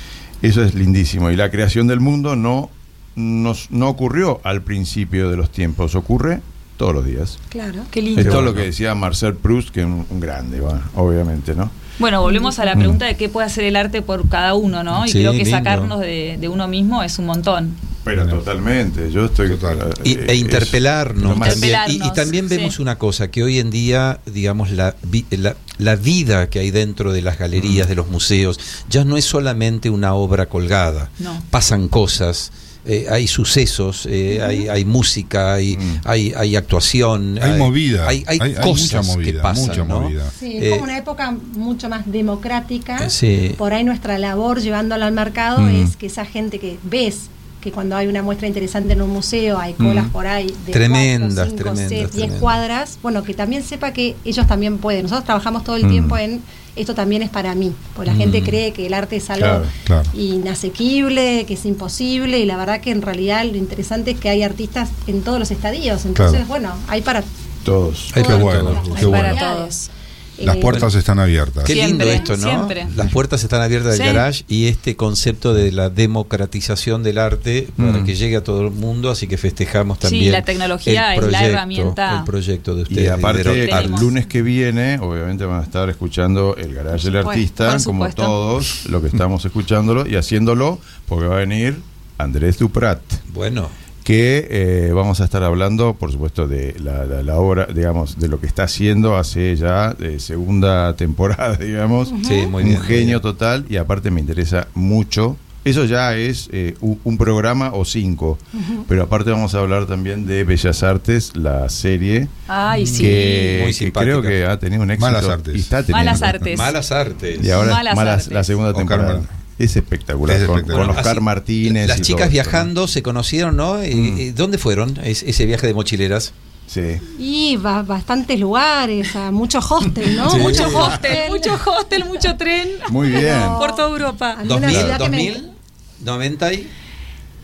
Eso es lindísimo. Y la creación del mundo no, nos, no ocurrió al principio de los tiempos, ocurre todos los días. Claro. Qué lindo. Es todo bueno. lo que decía Marcel Proust, que es un, un grande, bueno, obviamente, ¿no? Bueno, volvemos a la pregunta de qué puede hacer el arte por cada uno, ¿no? Y Sí, creo que lindo. sacarnos de, de uno mismo es un montón. Pero totalmente, yo estoy... Total. Y- eh, e es interpelarnos lo más- también. Y, y Interpelarnos, también vemos sí. una cosa, que hoy en día, digamos, la, vi- la, la vida que hay dentro de las galerías, de los museos, ya no es solamente una obra colgada. No. Pasan cosas, eh, hay sucesos, eh, hay, hay música, hay, Mm. hay, hay actuación. Hay movida. Hay, hay Hay- hay cosas mucha movida, que pasan, mucha ¿no? movida. Sí, Eh, es como una época mucho más democrática. Eh, sí. Por ahí nuestra labor llevándola al mercado Mm. es que esa gente que ves que cuando hay una muestra interesante en un museo hay colas Mm. por ahí de Tremendas, cuatro, cinco, tremendas, seis, diez tremendas. cuadras, bueno, que también sepa que ellos también pueden. Nosotros trabajamos todo el Mm. tiempo en esto también es para mí, porque la Mm. gente cree que el arte es algo Claro, claro. inasequible, que es imposible, y la verdad que en realidad lo interesante es que hay artistas en todos los estadios, entonces Claro. bueno, hay para Todos. Ay, Qué todas bueno, las qué Hay para bueno. todos. Las Eh, puertas están abiertas. Qué lindo Siempre, esto, ¿no? siempre. Las puertas están abiertas del Sí. garage y este concepto de la democratización del arte para Mm. que llegue a todo el mundo, así que festejamos Sí, también. la tecnología el es la proyecto, herramienta. El proyecto de ustedes. Y aparte, Liderazgo. al Tenemos. lunes que viene, obviamente van a estar escuchando el Garage del Por Artista, supuesto. como todos, lo que estamos escuchándolo y haciéndolo, porque va a venir Andrés Duprat, Bueno, que eh, vamos a estar hablando, por supuesto, de la, la- la obra, digamos, de lo que está haciendo hace ya eh, segunda temporada, digamos. sí, muy un bien. muy genio bien. total, y aparte me interesa mucho. Eso ya es eh, un, un programa o cinco, pero aparte vamos a hablar también de Bellas Artes, la serie Ay, sí. que, Muy que simpática. creo que ha tenido un éxito. Malas Artes. Y está teniendo. Malas Artes. Malas artes. Y ahora Malas malas, Artes. la segunda Oscar temporada. Mar- Es espectacular, Es con- espectacular. Con, Oscar Así, Martínez. Las y chicas todo, viajando se conocieron, ¿no? Eh, Mm. eh, ¿Dónde fueron es- ese viaje de mochileras? ¿no? Sí. Y va, bastantes lugares, a mucho hostel, ¿no? Sí. Mucho hostel, mucho hostel, mucho tren. Muy bien. Por toda Europa. A mí una ciudad que me- ¿dos mil? ¿noventa y?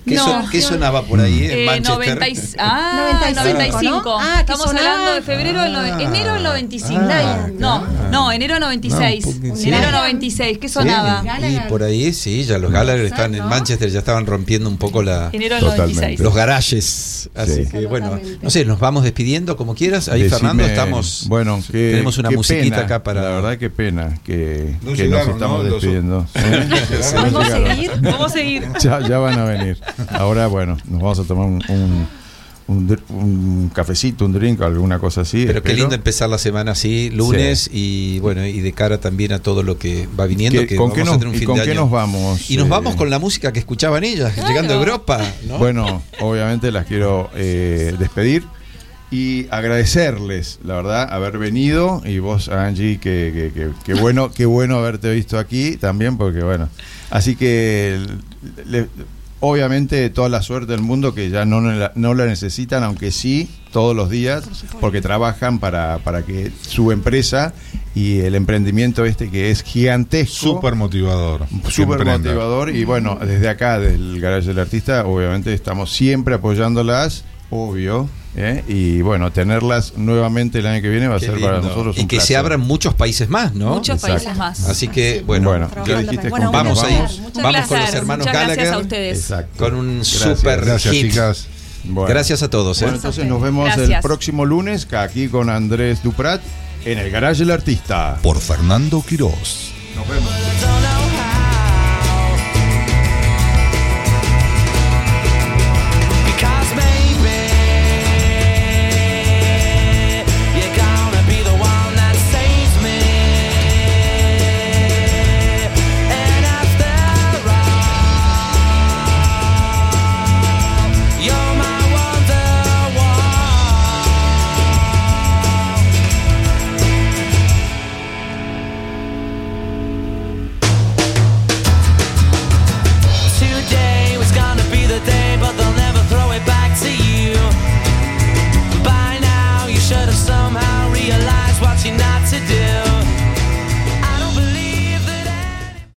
¿Qué, No. son- qué sonaba por ahí en Eh, Manchester? noventa y, ah, noventa y cinco, noventa y cinco. ¿no? Ah, que Estamos sonaba- hablando de febrero del nove- Ah. enero del noventa y cinco. Ah, no, claro. no, enero noventa y seis. No, un poquito, sí. enero noventa y seis. ¿Qué sonaba? Sí, y Gallagher. por ahí sí, ya los Gallagher están en ¿no? Manchester, ya estaban rompiendo un poco la, Enero del Totalmente. noventa y seis. los garages. Así Sí. que bueno, Absolutamente. no sé, nos vamos despidiendo como quieras. Ahí Decime, Fernando, estamos. Bueno, que, tenemos una qué musiquita pena, acá para. La verdad, qué pena que, No que llegaron, nos estamos ¿no? Los- despidiendo. ¿Eh? Sí, no ¿Podemos llegaron. seguir? ¿Cómo seguir? Ya, ya van a venir. Ahora, bueno, nos vamos a tomar un, un, un, dr- un cafecito, un drink, alguna cosa así. Pero qué espero. lindo empezar la semana así, lunes, y bueno, y de cara también a todo lo que va viniendo, ¿Qué- que ¿Con, vamos qué a nos, tener un y fin con de qué año. nos vamos? Y nos eh? vamos con la música que escuchaban ellas, Claro. llegando a Europa, ¿no? Bueno, obviamente las quiero eh, despedir y agradecerles, la verdad, haber venido. Y vos, Angie, que, que, que, que bueno, qué bueno haberte visto aquí también, porque bueno. Así que le- obviamente toda la suerte del mundo, que ya no, la- no la necesitan, aunque sí todos los días, porque trabajan para, para que su empresa y el emprendimiento este que es gigantesco, Súper motivador. que súper emprenda. motivador. Y bueno, desde acá, desde el Garage del Artista, obviamente estamos siempre apoyándolas, obvio, ¿eh? Y bueno, tenerlas nuevamente el año que viene va a Qué ser para lindo. nosotros y un que se placer. abran muchos países más, ¿no? Muchos Exacto. países más. Así que, bueno, Bueno, Trabajando ya dijiste para- con bueno, quién vamos nos ahí. vamos. Muchas Vamos con los gracias, hermanos muchas gracias Gallagher. a ustedes. Exacto. Con un Gracias. super Gracias, hit. chicas. Bueno. Gracias a todos. ¿eh? Bueno, entonces nos vemos el Gracias. próximo lunes aquí con Andrés Duprat en el Garage del Artista. Por Fernando Quirós. Nos vemos.